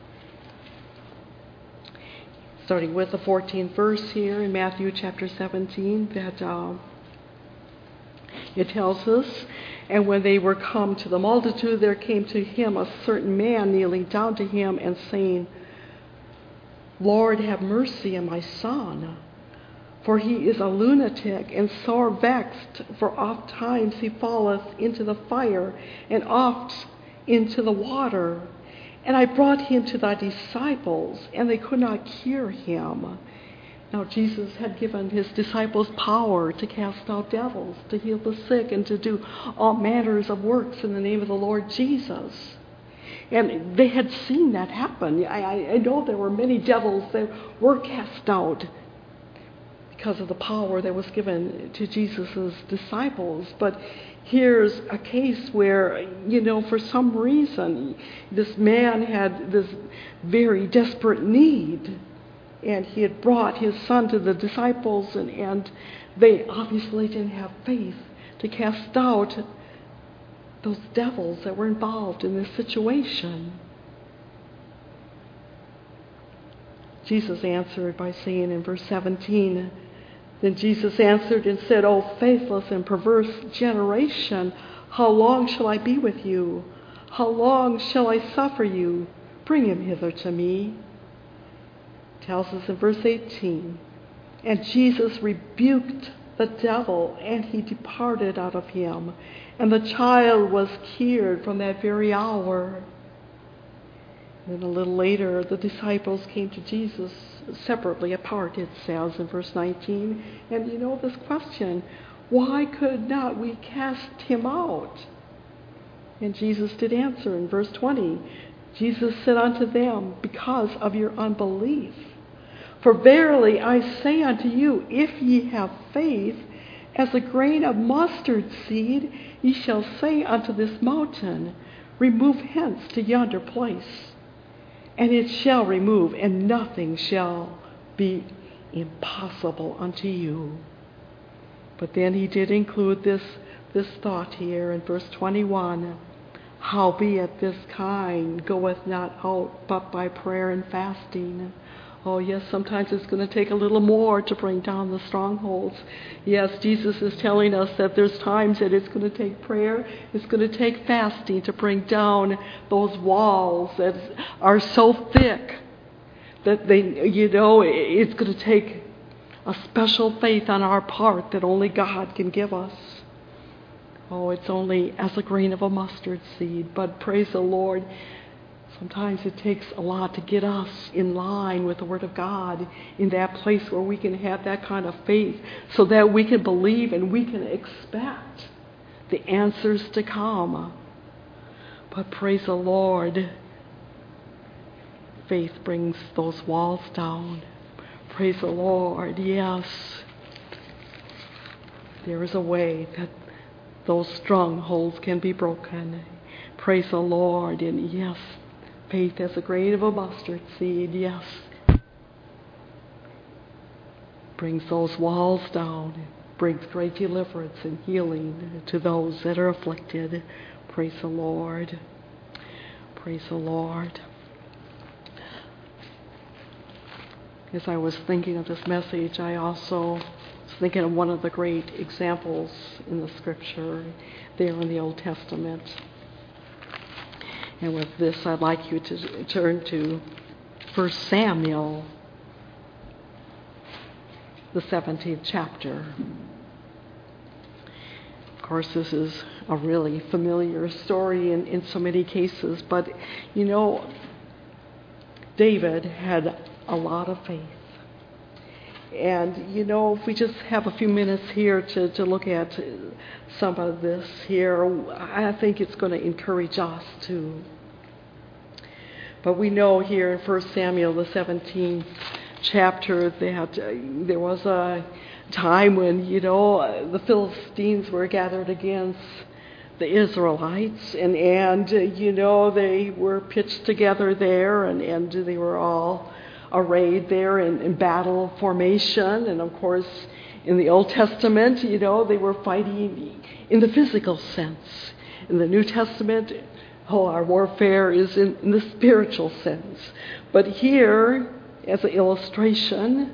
starting with the fourteenth verse here in Matthew chapter seventeen, that uh, it tells us, and when they were come to the multitude, there came to him a certain man kneeling down to him and saying, Lord, have mercy on my son, for he is a lunatic and sore vexed, for oft times he falleth into the fire, and oft into the water. And I brought him to thy disciples, and they could not cure him. Now Jesus had given his disciples power to cast out devils, to heal the sick, and to do all manners of works in the name of the Lord Jesus. And they had seen that happen. I, I know there were many devils that were cast out because of the power that was given to Jesus' disciples. But here's a case where, you know, for some reason, this man had this very desperate need. And he had brought his son to the disciples, and, and they obviously didn't have faith to cast out those devils that were involved in this situation. Jesus answered by saying in verse seventeen, Then Jesus answered and said, O faithless and perverse generation, how long shall I be with you? How long shall I suffer you? Bring him hither to me. Tells us in verse eighteen, And Jesus rebuked the devil, and he departed out of him. And the child was cured from that very hour. Then a little later, the disciples came to Jesus separately, apart, it says in verse nineteen. And you know this question, why could not we cast him out? And Jesus did answer in verse twenty. Jesus said unto them, Because of your unbelief. For verily I say unto you, if ye have faith as a grain of mustard seed, ye shall say unto this mountain, Remove hence to yonder place, and it shall remove, and nothing shall be impossible unto you. But then he did include this, this thought here in verse twenty-one. Howbeit this kind goeth not out but by prayer and fasting. Oh yes, sometimes it's going to take a little more to bring down the strongholds. Yes, Jesus is telling us that there's times that it's going to take prayer, it's going to take fasting to bring down those walls that are so thick that they, you know, it's going to take a special faith on our part that only God can give us. Oh, it's only as a grain of a mustard seed, but praise the Lord, sometimes it takes a lot to get us in line with the Word of God, in that place where we can have that kind of faith so that we can believe and we can expect the answers to come. But praise the Lord, faith brings those walls down. Praise the Lord, yes. There is a way that those strongholds can be broken. Praise the Lord, and yes, faith as a grain of a mustard seed, yes, brings those walls down. brings great deliverance and healing to those that are afflicted. Praise the Lord. Praise the Lord. As I was thinking of this message, I also was thinking of one of the great examples in the Scripture there in the Old Testament. And with this, I'd like you to turn to First Samuel, the seventeenth chapter. Of course, this is a really familiar story in, in so many cases, but you know, David had a lot of faith. And, you know, if we just have a few minutes here to, to look at some of this here, I think it's going to encourage us too. But we know here in First Samuel, the seventeenth chapter, that uh, there was a time when, you know, the Philistines were gathered against the Israelites, and, and uh, you know, they were pitched together there, and, and they were all arrayed there in, in battle formation. And of course, in the Old Testament, you know, they were fighting in the physical sense. In the New Testament, oh, our warfare is in, in the spiritual sense. But here, as an illustration,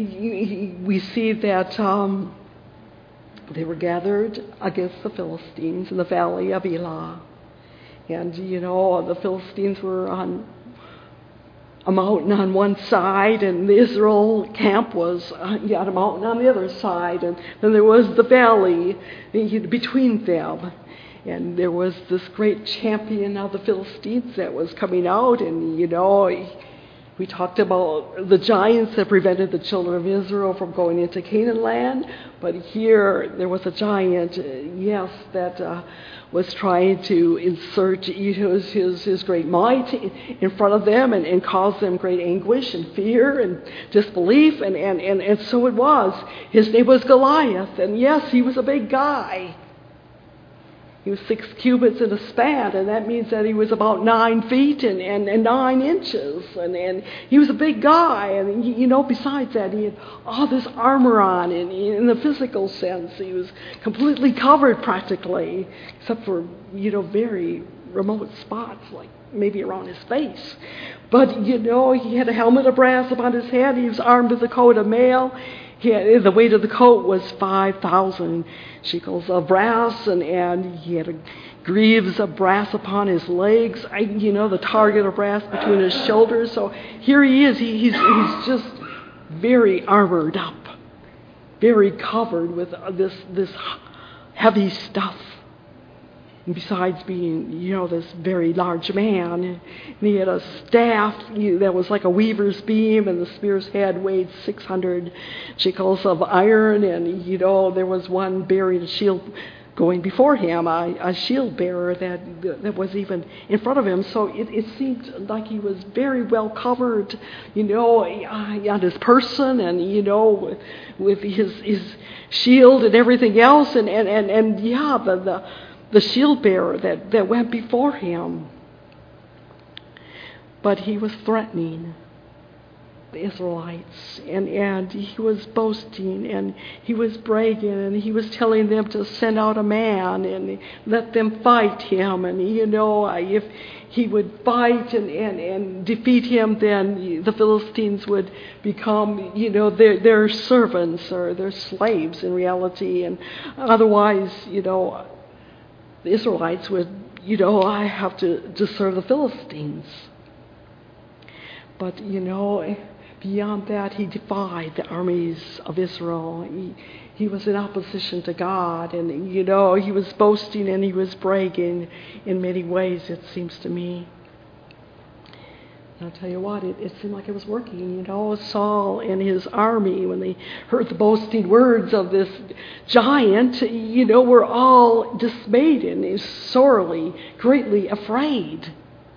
we see that um, they were gathered against the Philistines in the valley of Elah. And, you know, the Philistines were on a mountain on one side, and the Israel camp was on a mountain on the other side. And then there was the valley between them. And there was this great champion of the Philistines that was coming out, and, you know, we talked about the giants that prevented the children of Israel from going into Canaan land, but here there was a giant, uh, yes, that uh, was trying to insert his, his, his great might in front of them and, and cause them great anguish and fear and disbelief, and, and, and, and so it was. His name was Goliath, and yes, he was a big guy. He was six cubits in a span, and that means that he was about nine feet and, and, and nine inches. And, and he was a big guy. And, he, you know, besides that, he had all this armor on in, in the physical sense. He was completely covered practically, except for, you know, very remote spots, like maybe around his face. But, you know, he had a helmet of brass upon his head. He was armed with a coat of mail. He had, the weight of the coat was five thousand shekels of brass, and, and he had a, greaves of brass upon his legs, I, you know, the target of brass between his shoulders. So here he is. He, he's, he's just very armored up, very covered with this, this heavy stuff. And besides being, you know, this very large man, and he had a staff that was like a weaver's beam, and the spear's head weighed six hundred shekels of iron, and, you know, there was one bearing a shield going before him, a, a shield bearer that that was even in front of him. So it, it seemed like he was very well covered, you know, on his person, and, you know, with his, his shield and everything else, and, and, and, and yeah, the... the the shield bearer that, that went before him. But he was threatening the Israelites, and, and he was boasting, and he was bragging, and he was telling them to send out a man and let them fight him. And, you know, if he would fight and, and, and defeat him, then the Philistines would become, you know, their, their servants or their slaves in reality. And otherwise, you know, the Israelites would, you know, I have to, to serve the Philistines. But, you know, beyond that, he defied the armies of Israel. He, he was in opposition to God, and, you know, he was boasting and he was bragging in many ways, it seems to me. And I'll tell you what, it, it seemed like it was working. You know, Saul and his army, when they heard the boasting words of this giant, you know, were all dismayed and sorely, greatly afraid.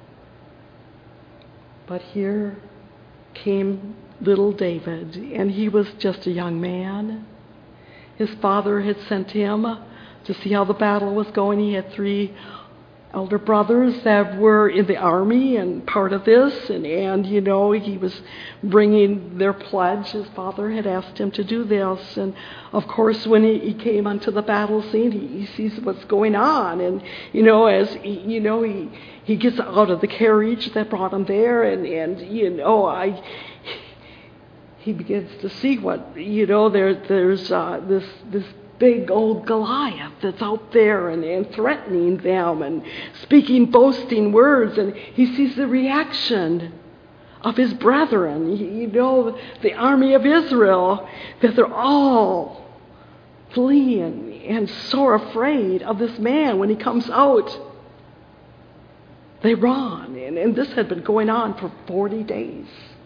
But here came little David, and he was just a young man. His father had sent him to see how the battle was going. He had three elder brothers that were in the army and part of this, and, and you know, he was bringing their pledge. His father had asked him to do this, and of course when he, he came onto the battle scene, he, he sees what's going on, and you know, as he, you know, he he gets out of the carriage that brought him there, and and you know, I he begins to see what, you know, there there's uh, this this. big old Goliath that's out there and, and threatening them and speaking boasting words, and he sees the reaction of his brethren, you know, the army of Israel, that they're all fleeing and so afraid of this man. When he comes out, they run, and, and this had been going on for forty days.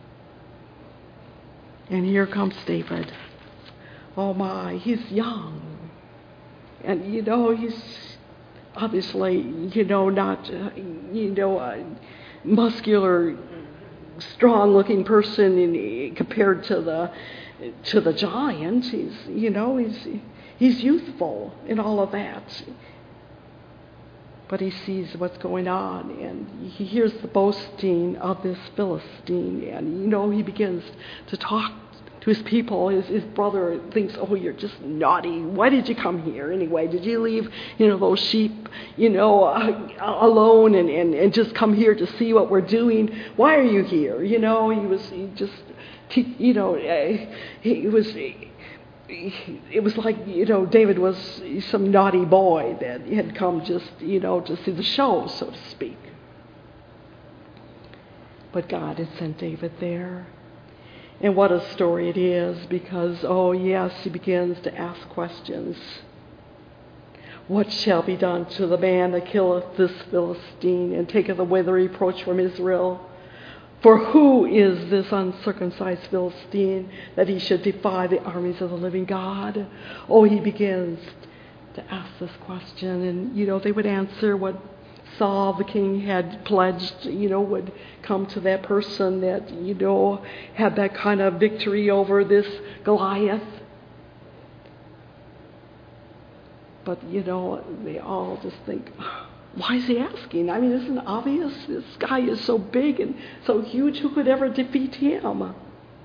And here comes David. Oh my, he's young. And, you know, he's obviously, you know, not, uh, you know, a muscular, strong-looking person in, compared to the to the giant. He's, you know, he's he's youthful in all of that. But he sees what's going on, and he hears the boasting of this Philistine, and, you know, he begins to talk to his people. His, his brother thinks, oh, you're just naughty. Why did you come here anyway? Did you leave, you know, those sheep, you know, uh, alone and, and, and just come here to see what we're doing? Why are you here? You know, he was he just, you know, uh, he was, it was like, you know, David was some naughty boy that had come just, you know, to see the show, so to speak. But God had sent David there. And what a story it is, because, oh yes, he begins to ask questions. What shall be done to the man that killeth this Philistine, and taketh away the reproach from Israel? For who is this uncircumcised Philistine, that he should defy the armies of the living God? Oh, he begins to ask this question, and, you know, they would answer what Saul, the king, had pledged, you know, would come to that person that, you know, had that kind of victory over this Goliath. But, you know, they all just think, why is he asking? I mean, isn't it obvious? This guy is so big and so huge, who could ever defeat him?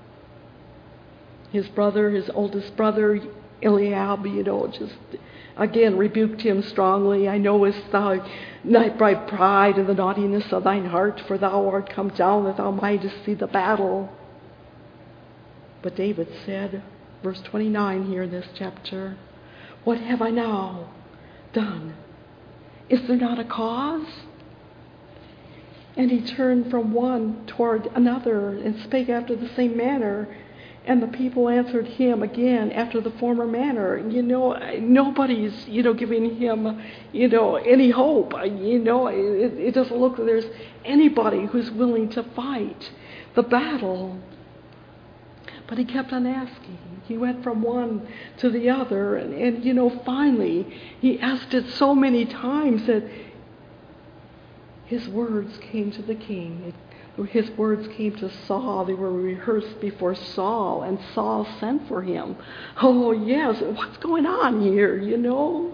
His brother, his oldest brother, Eliab, you know, just again rebuked him strongly. I knowest thou not thy pride and the naughtiness of thine heart, for thou art come down that thou mightest see the battle. But David said, verse twenty-nine here in this chapter, what have I now done? Is there not a cause? And he turned from one toward another and spake after the same manner. And the people answered him again after the former manner. You know, nobody's, you know, giving him, you know, any hope. You know, it, it doesn't look like there's anybody who's willing to fight the battle. But he kept on asking. He went from one to the other. And, and you know, finally, he asked it so many times that his words came to the king. It, His words came to Saul. They were rehearsed before Saul, and Saul sent for him. Oh, yes, what's going on here, you know?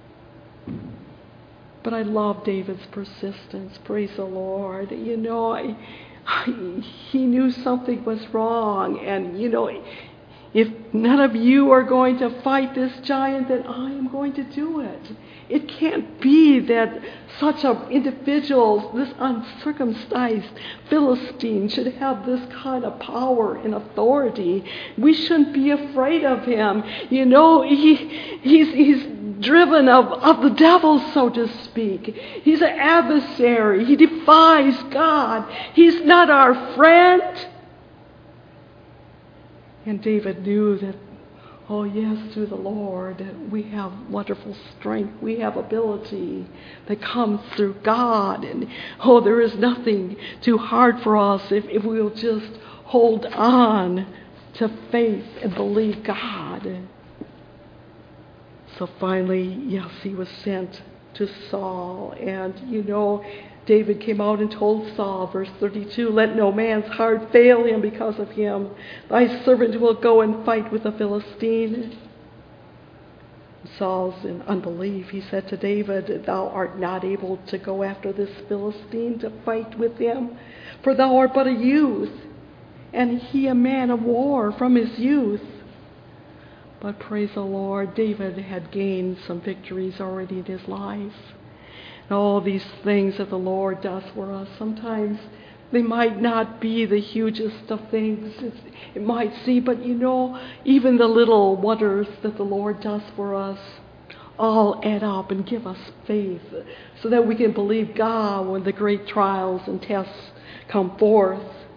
But I love David's persistence. Praise the Lord. You know, I, I, he knew something was wrong, and, you know, if none of you are going to fight this giant, then I am going to do it. It can't be that such an individual, this uncircumcised Philistine, should have this kind of power and authority. We shouldn't be afraid of him. You know, he he's he's driven of, of the devil, so to speak. He's an adversary. He defies God. He's not our friend. And David knew that, oh yes, through the Lord, we have wonderful strength. We have ability that comes through God. And oh, there is nothing too hard for us if, if we'll just hold on to faith and believe God. So finally, yes, he was sent to Saul. And, you know, David came out and told Saul, verse thirty-two, let no man's heart fail him because of him. Thy servant will go and fight with the Philistine. Saul's in unbelief, he said to David, "Thou art not able to go after this Philistine to fight with him, for thou art but a youth, and he a man of war from his youth." But praise the Lord, David had gained some victories already in his life. And all these things that the Lord does for us, sometimes they might not be the hugest of things, it's, it might seem, but you know, even the little wonders that the Lord does for us all add up and give us faith so that we can believe God when the great trials and tests come forth.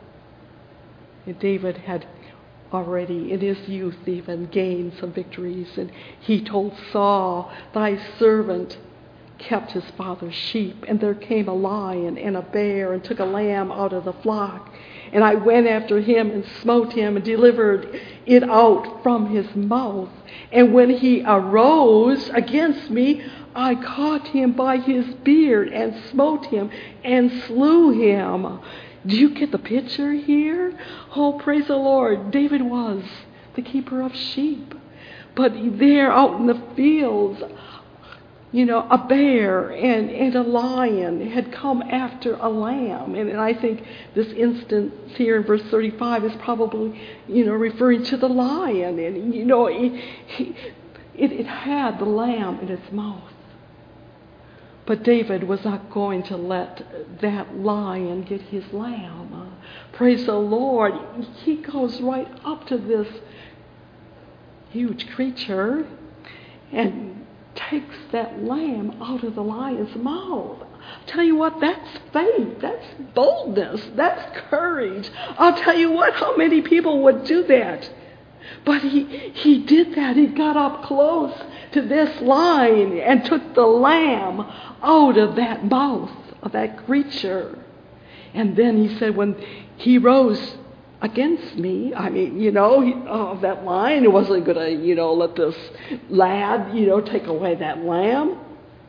And David had already in his youth even gained some victories, and he told Saul, "Thy servant kept his father's sheep, and there came a lion and a bear and took a lamb out of the flock. And I went after him and smote him and delivered it out from his mouth. And when he arose against me, I caught him by his beard and smote him and slew him." Do you get the picture here? Oh, praise the Lord. David was the keeper of sheep. But there out in the fields, you know, a bear and, and a lion had come after a lamb. And, and I think this instance here in verse thirty-five is probably, you know, referring to the lion. And, you know, it, it, it had the lamb in its mouth. But David was not going to let that lion get his lamb. Uh, praise the Lord. He goes right up to this huge creature and takes that lamb out of the lion's mouth. I'll tell you what, that's faith. That's boldness. That's courage. I'll tell you what, how many people would do that? But he, he did that. He got up close to this lion and took the lamb out of that mouth of that creature. And then he said, when he rose against me, I mean, you know, he, oh, that lion, he wasn't going to, you know, let this lad, you know, take away that lamb.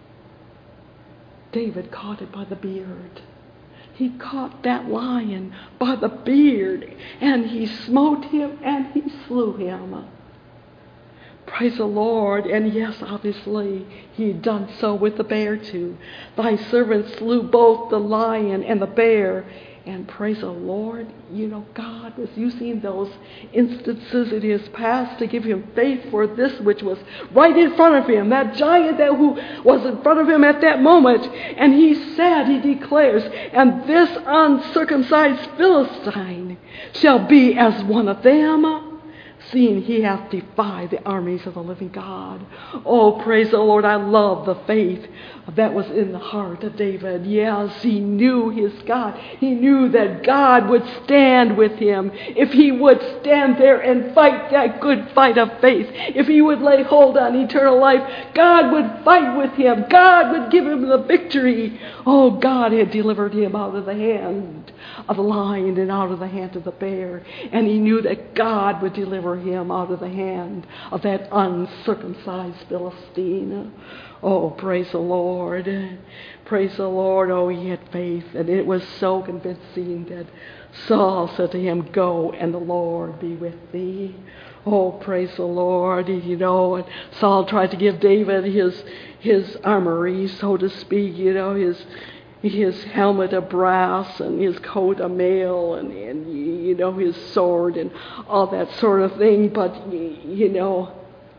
David caught it by the beard. He caught that lion by the beard, and he smote him, and he slew him. Praise the Lord. And yes, obviously, he had done so with the bear too. Thy servant slew both the lion and the bear. And praise the Lord, you know, God was using those instances in his past to give him faith for this which was right in front of him, that giant that who was in front of him at that moment. And he said, he declares, "And this uncircumcised Philistine shall be as one of them, seeing he hath defied the armies of the living God." Oh, praise the Lord. I love the faith that was in the heart of David. Yes, he knew his God. He knew that God would stand with him if he would stand there and fight that good fight of faith. If he would lay hold on eternal life, God would fight with him. God would give him the victory. Oh, God had delivered him out of the hand of the lion and out of the hand of the bear. And he knew that God would deliver him out of the hand of that uncircumcised Philistine. Oh, praise the Lord. Praise the Lord. Oh, he had faith. And it was so convincing that Saul said to him, "Go, and the Lord be with thee." Oh, praise the Lord. You know, and Saul tried to give David his his armory, so to speak, you know, his his helmet of brass and his coat of mail and, and you know, his sword and all that sort of thing. But, you know,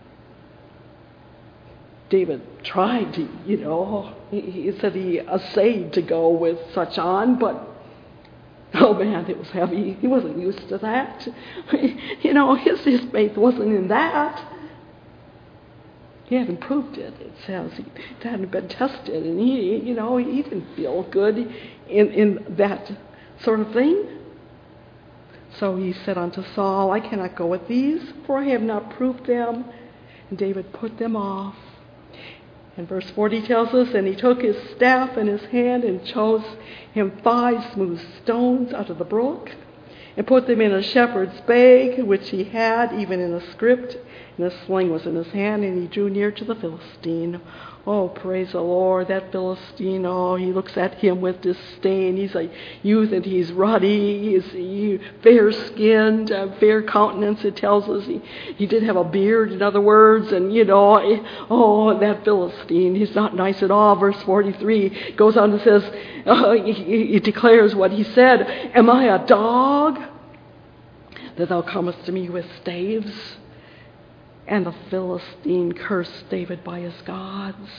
David tried to, you know, he, he said he essayed to go with such on, but oh man, it was heavy. He wasn't used to that. You know, his, his faith wasn't in that. He hadn't proved it. It says he hadn't been tested, and he, you know, he didn't feel good in, in that sort of thing. So he said unto Saul, "I cannot go with these, for I have not proved them." And David put them off. And verse forty tells us, "And he took his staff in his hand and chose him five smooth stones out of the brook, and put them in a shepherd's bag, which he had, even in a script, and a sling was in his hand, and he drew near to the Philistine. Oh, praise the Lord, that Philistine, oh, he looks at him with disdain. He's a youth and he's ruddy, he's he, fair-skinned, uh, fair countenance, it tells us. He, he did have a beard, in other words, and, you know, oh, that Philistine, he's not nice at all. Verse forty-three goes on and says, uh, he, he declares what he said, am I a dog that thou comest to me with staves? And the Philistine cursed David by his gods.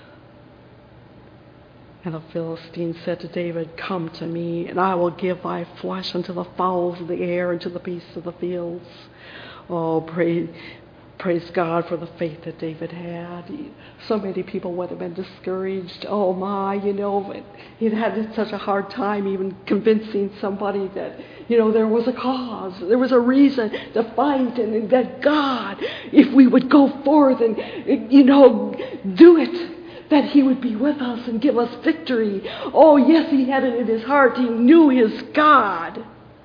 And the Philistine said to David, come to me, and I will give thy flesh unto the fowls of the air and to the beasts of the fields. Oh, praise, praise God for the faith that David had. So many people would have been discouraged. Oh my, you know, he'd had such a hard time even convincing somebody that, you know, there was a cause, there was a reason to fight, and that God, if we would go forth and, you know, do it, that he would be with us and give us victory. Oh, yes, he had it in his heart. He knew his God.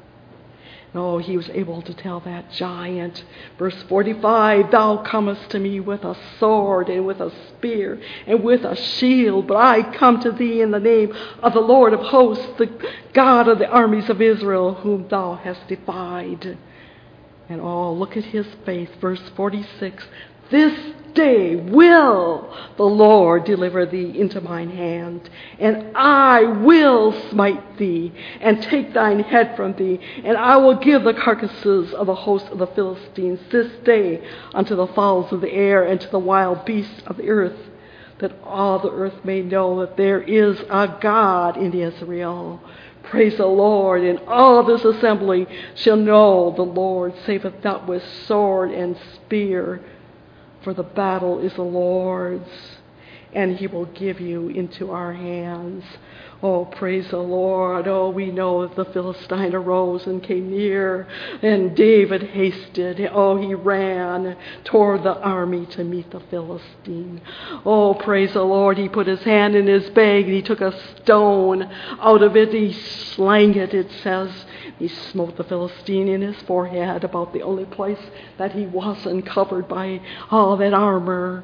Oh, he was able to tell that giant. Verse forty-five, thou comest to me with a sword and with a spear and with a shield, but I come to thee in the name of the Lord of hosts, the God of the armies of Israel, whom thou hast defied. And oh, look at his faith. Verse forty-six, this day will the Lord deliver thee into mine hand, and I will smite thee, and take thine head from thee, and I will give the carcasses of the host of the Philistines this day unto the fowls of the air and to the wild beasts of the earth, that all the earth may know that there is a God in Israel. Praise the Lord, and all this assembly shall know the Lord saveth not with sword and spear, for the battle is the Lord's, and he will give you into our hands. Oh, praise the Lord. Oh, we know that the Philistine arose and came near, and David hasted. Oh, he ran toward the army to meet the Philistine. Oh, praise the Lord. He put his hand in his bag, and he took a stone out of it. He slang it, it says. He smote the Philistine in his forehead, about the only place that he wasn't covered by all that armor.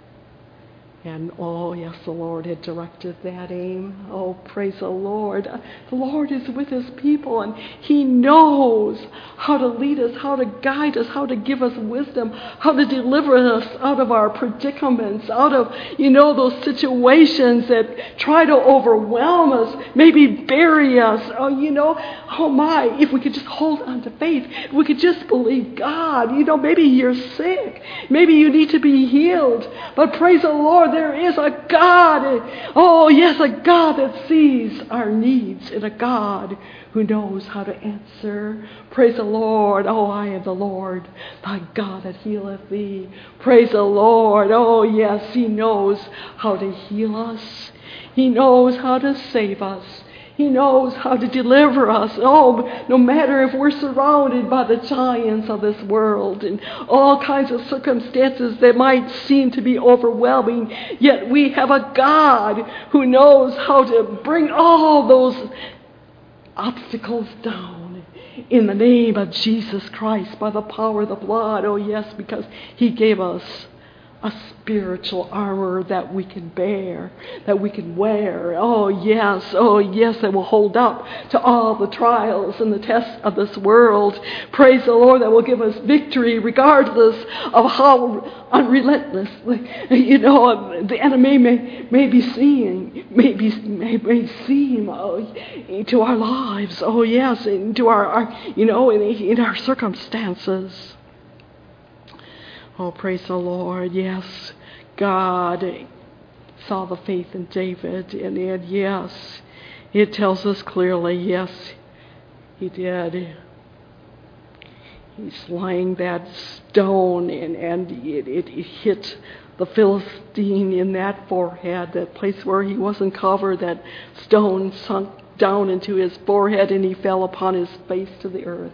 And oh, yes, the Lord had directed that aim. Oh, praise the Lord. The Lord is with his people, and he knows how to lead us, how to guide us, how to give us wisdom, how to deliver us out of our predicaments, out of, you know, those situations that try to overwhelm us, maybe bury us. Oh, you know, oh my, if we could just hold on to faith, if we could just believe God. You know, maybe you're sick. Maybe you need to be healed. But praise the Lord, there is a God, oh yes, a God that sees our needs, and a God who knows how to answer. Praise the Lord. Oh, I am the Lord, thy God that healeth thee. Praise the Lord. Oh yes, he knows how to heal us. He knows how to save us. He knows how to deliver us. Oh, no matter if we're surrounded by the giants of this world and all kinds of circumstances that might seem to be overwhelming, yet we have a God who knows how to bring all those obstacles down in the name of Jesus Christ by the power of the blood. Oh, yes, because he gave us a spiritual armor that we can bear, that we can wear. Oh, yes, oh, yes, that will hold up to all the trials and the tests of this world. Praise the Lord, that will give us victory regardless of how unrelentlessly, you know, the enemy may, may be seeing, may, be, may, may seem oh, into our lives. Oh, yes, into our, our you know, in, in our circumstances. Oh, praise the Lord. Yes, God saw the faith in David. And, and yes, it tells us clearly, yes, he did. He slang that stone, and, and it, it, it hit the Philistine in that forehead, that place where he wasn't covered. That stone sunk down into his forehead, and he fell upon his face to the earth.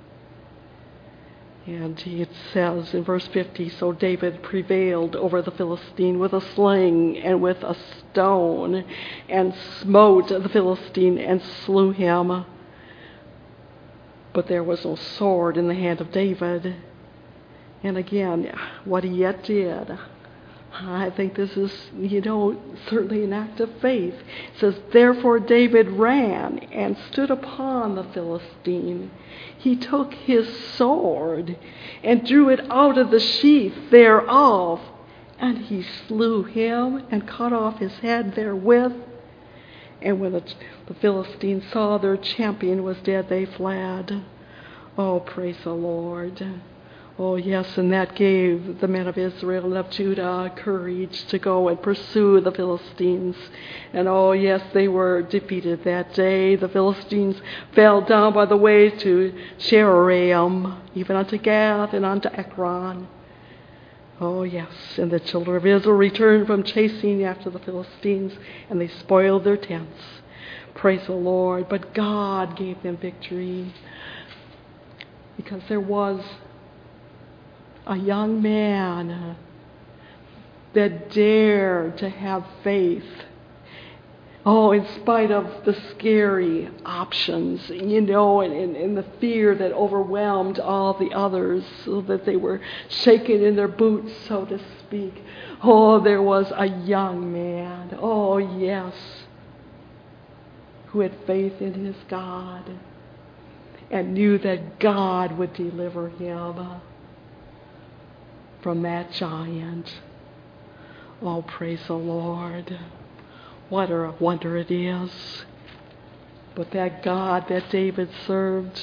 And it says in verse fifty, so David prevailed over the Philistine with a sling and with a stone, and smote the Philistine and slew him. But but there was no sword in the hand of David. And again, what he yet did, I think this is, you know, certainly an act of faith. It says, therefore David ran and stood upon the Philistine. He took his sword and drew it out of the sheath thereof, and he slew him and cut off his head therewith. And when the, the Philistines saw their champion was dead, they fled. Oh, praise the Lord. Oh, yes, and that gave the men of Israel and of Judah courage to go and pursue the Philistines. And oh, yes, they were defeated that day. The Philistines fell down by the way to Sheraim, even unto Gath and unto Ekron. Oh, yes, and the children of Israel returned from chasing after the Philistines, and they spoiled their tents. Praise the Lord. But God gave them victory, because there was a young man that dared to have faith. Oh, in spite of the scary options, you know, and, and, and the fear that overwhelmed all the others, so that they were shaken in their boots, so to speak. Oh, there was a young man, oh yes, who had faith in his God and knew that God would deliver him from that giant. Oh, praise the Lord. What a wonder it is. But that God that David served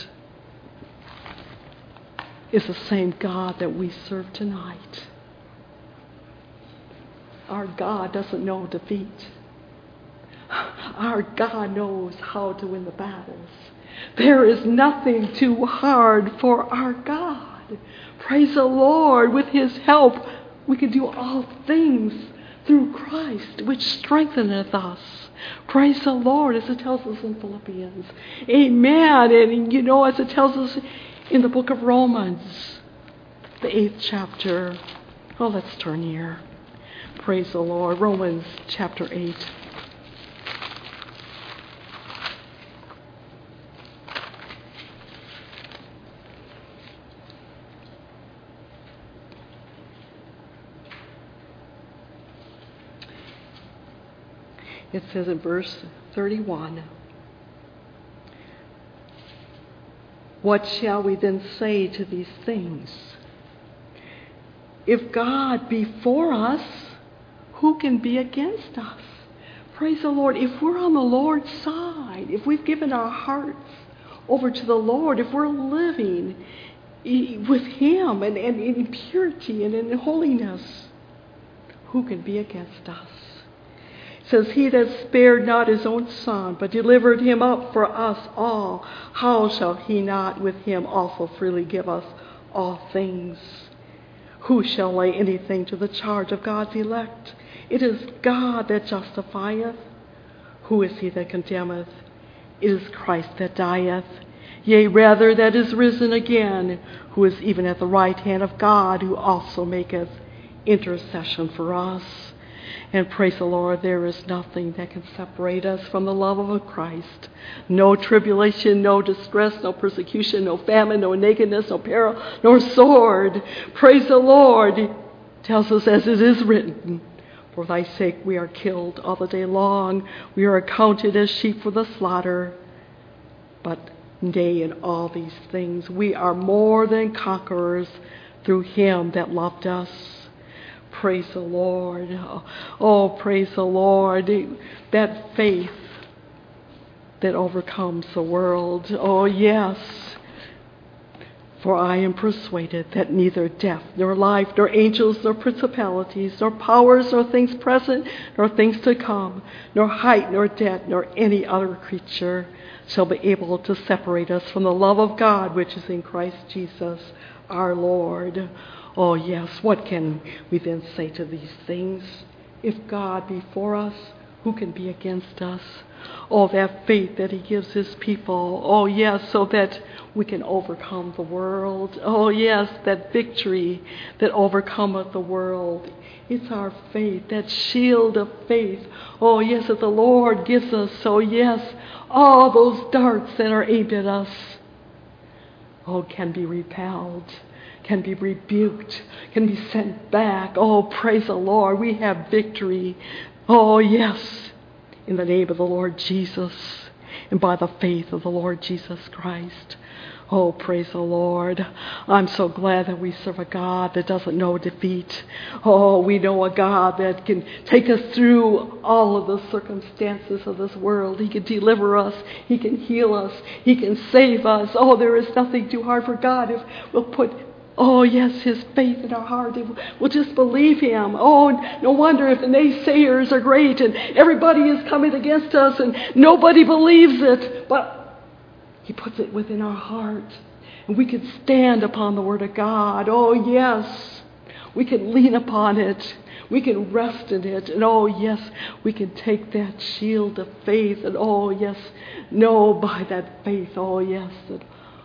is the same God that we serve tonight. Our God doesn't know defeat. Our God knows how to win the battles. There is nothing too hard for our God. Praise the Lord. With his help, we can do all things through Christ, which strengtheneth us. Praise the Lord, as it tells us in Philippians. Amen. And you know, as it tells us in the book of Romans, the eighth chapter. Oh, let's turn here. Praise the Lord. Romans chapter eight. It says in verse thirty-one, what shall we then say to these things? If God be for us, who can be against us? Praise the Lord. If we're on the Lord's side, if we've given our hearts over to the Lord, if we're living with him and, and in purity and in holiness, who can be against us? It says, he that spared not his own son, but delivered him up for us all, how shall he not with him also freely give us all things? Who shall lay anything to the charge of God's elect? It is God that justifieth. Who is he that condemneth? It is Christ that dieth. Yea, rather that is risen again, who is even at the right hand of God, who also maketh intercession for us. And praise the Lord, there is nothing that can separate us from the love of Christ. No tribulation, no distress, no persecution, no famine, no nakedness, no peril, nor sword. Praise the Lord. It tells us as it is written, for thy sake we are killed all the day long. We are accounted as sheep for the slaughter. But nay, in all these things we are more than conquerors through him that loved us. Praise the Lord. Oh, praise the Lord. That faith that overcomes the world. Oh, yes. For I am persuaded that neither death, nor life, nor angels, nor principalities, nor powers, nor things present, nor things to come, nor height, nor depth, nor any other creature shall be able to separate us from the love of God which is in Christ Jesus our Lord. Oh, yes, what can we then say to these things? If God be for us, who can be against us? Oh, that faith that he gives his people. Oh, yes, so that we can overcome the world. Oh, yes, that victory that overcometh the world. It's our faith, that shield of faith. Oh, yes, that the Lord gives us. So, yes, all those darts that are aimed at us, oh, can be repelled, can be rebuked, can be sent back. Oh, praise the Lord. We have victory. Oh, yes, in the name of the Lord Jesus and by the faith of the Lord Jesus Christ. Oh, praise the Lord. I'm so glad that we serve a God that doesn't know defeat. Oh, we know a God that can take us through all of the circumstances of this world. He can deliver us. He can heal us. He can save us. Oh, there is nothing too hard for God if we'll put, oh, yes, His faith in our heart. We'll just believe Him. Oh, no wonder if the naysayers are great and everybody is coming against us and nobody believes it. But He puts it within our heart. And we can stand upon the Word of God. Oh, yes. We can lean upon it. We can rest in it. And oh, yes, we can take that shield of faith. And oh, yes, know by that faith, oh, yes, that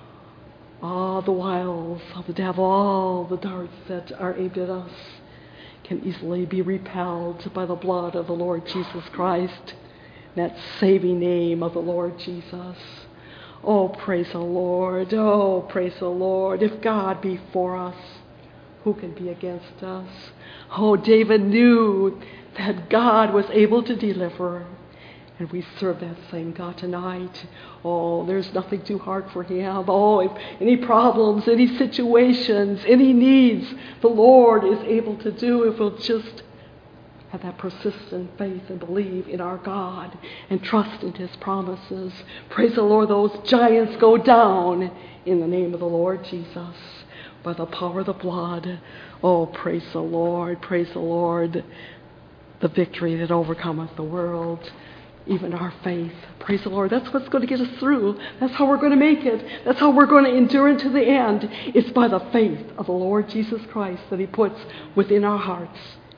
all the wiles of the devil, all the darts that are aimed at us can easily be repelled by the blood of the Lord Jesus Christ. That saving name of the Lord Jesus. Oh, praise the Lord. Oh, praise the Lord. If God be for us, who can be against us? Oh, David knew that God was able to deliver. And we serve that same God tonight. Oh, there's nothing too hard for Him. Oh, if any problems, any situations, any needs, the Lord is able to do if we'll just have that persistent faith and believe in our God and trust in His promises. Praise the Lord, those giants go down in the name of the Lord Jesus by the power of the blood. Oh, praise the Lord, praise the Lord. The victory that overcometh the world, even our faith. Praise the Lord. That's what's going to get us through. That's how we're going to make it. That's how we're going to endure into the end. It's by the faith of the Lord Jesus Christ that He puts within our hearts.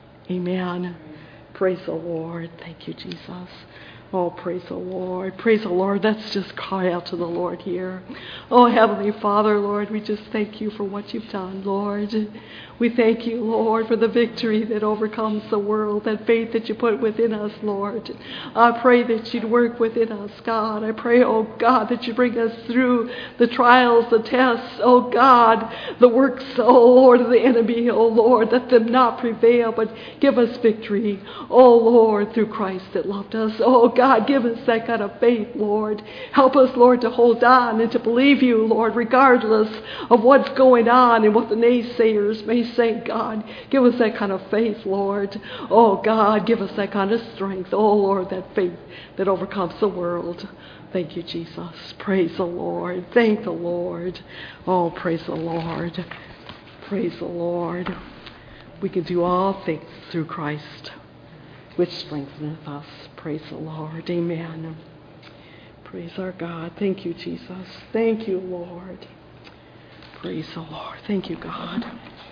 Amen. Praise the Lord. Thank you, Jesus. Oh, praise the Lord. Praise the Lord. Let's just cry out to the Lord here. Oh, Heavenly Father, Lord, we just thank You for what You've done, Lord. We thank You, Lord, for the victory that overcomes the world, that faith that You put within us, Lord. I pray that You'd work within us, God. I pray, oh God, that You bring us through the trials, the tests, oh God, the works, oh Lord, of the enemy, oh Lord. Let them not prevail, but give us victory, oh Lord, through Christ that loved us. Oh God, give us that kind of faith, Lord. Help us, Lord, to hold on and to believe You, Lord, regardless of what's going on and what the naysayers may say, God. Give us that kind of faith, Lord. Oh God, give us that kind of strength. Oh Lord, that faith that overcomes the world. Thank You, Jesus. Praise the Lord. Thank the Lord. Oh, praise the Lord. Praise the Lord. We can do all things through Christ, which strengtheneth us. Praise the Lord. Amen. Praise our God. Thank You, Jesus. Thank You, Lord. Praise the Lord. Thank You, God.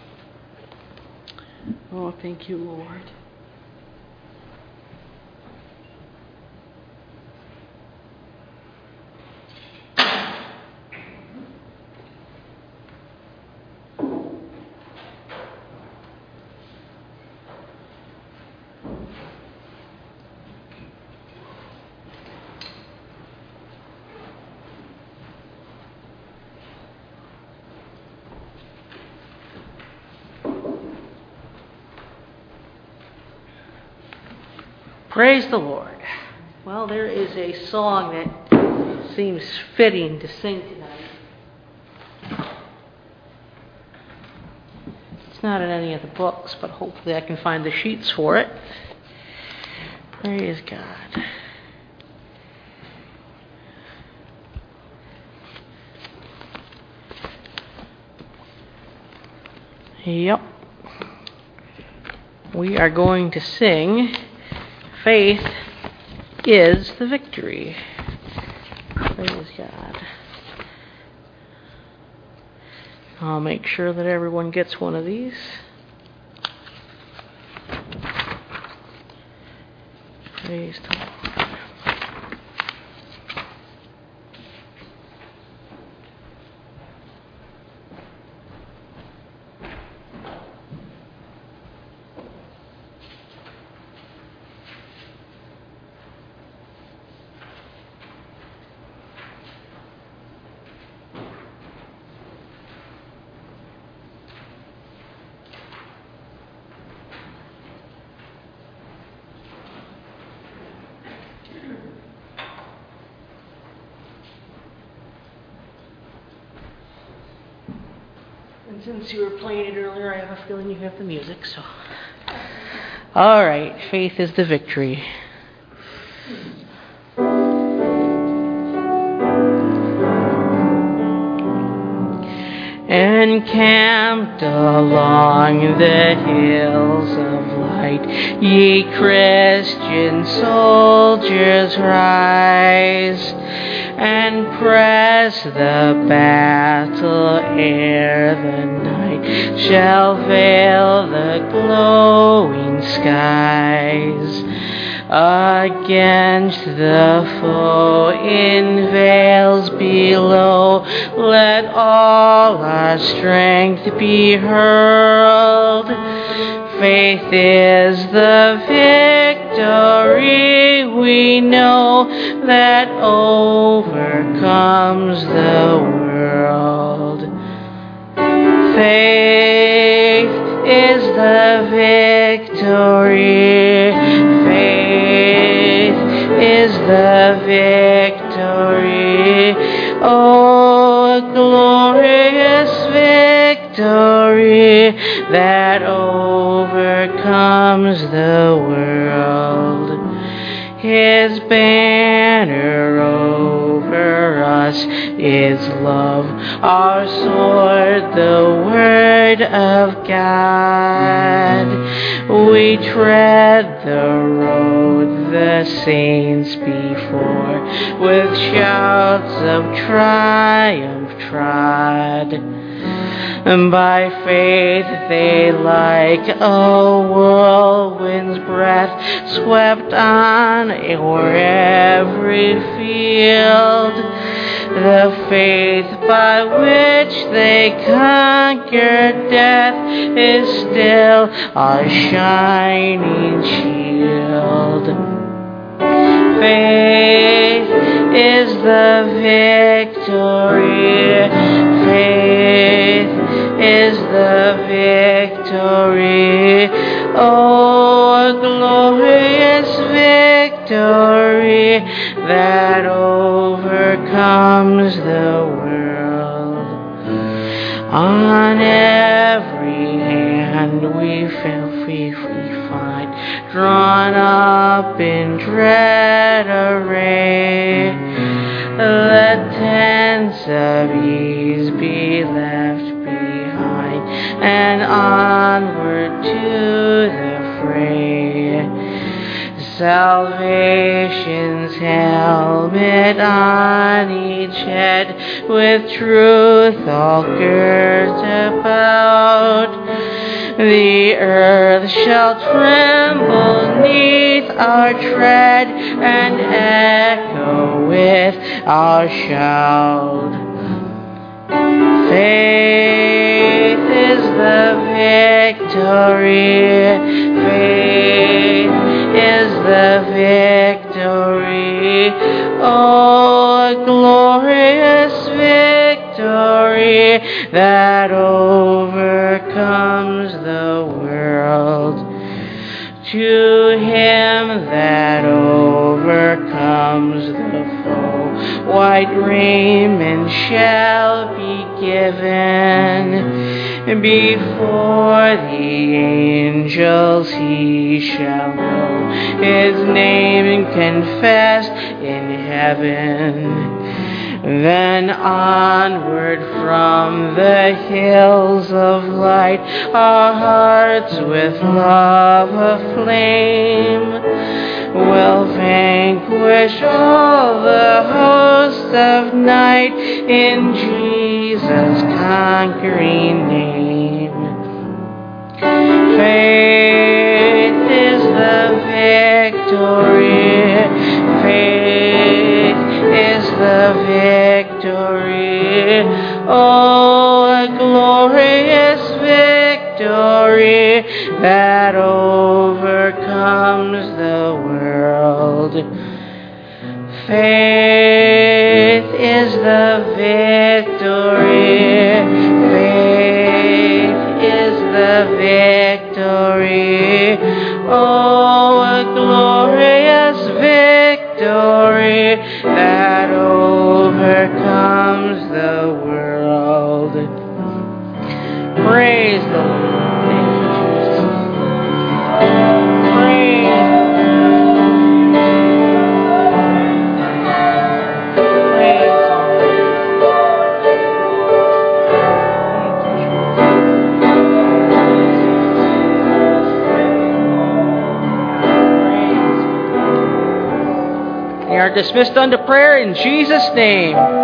Oh, thank You, Lord. Praise the Lord. Well, there is a song that seems fitting to sing tonight. It's not in any of the books, but hopefully I can find the sheets for it. Praise God. Yep. We are going to sing Faith is the Victory. Praise God. I'll make sure that everyone gets one of these. Praise the Lord. And since you were playing it earlier, I have a feeling you have the music, so. All right, faith is the victory. Encamped along the hills of light, ye Christian soldiers, rise and press the battle ere the night shall veil the glowing skies. Against the foe in vales below, let all our strength be hurled. Faith is the victory we know that overcomes the world. Faith is the victory. Faith is the victory. Oh, glorious victory that overcomes the world. His banner over us is love, our sword, the word of God. We tread the road the saints before, with shouts of triumph trod. And by faith they like a whirlwind's breath swept on o'er every field. The faith by which they conquered death is still our shining shield. Faith is the victory. Faith is the victory. Oh, glorious victory that overcomes the world. On every hand we feel we, we find, drawn up in dread array. Let tents of ease be left behind, and onward to the fray. Salvation's helmet on each head, with truth all girt about. The earth shall tremble neath our tread, and echo with our shout. Faith is the victory. Faith is the victory. Oh, glorious victory that overcomes the world. To him that overcomes the foe, white raiment shall be given. Before the angels he shall know his name confessed in heaven. Then onward from the hills of light, our hearts with love aflame will vanquish all the hosts of night in Jesus' conquering name. Faith is the victory. Faith is the victory. Oh, a glorious victory that overcomes the world. Faith is the victory. Faith is the victory. Oh, a glorious victory that overcomes the world. Praise the Lord. Thank you, Jesus. Praise the Lord. Praise the Lord. Thank you, Jesus. Praise the Lord. We are dismissed unto prayer in Jesus' name.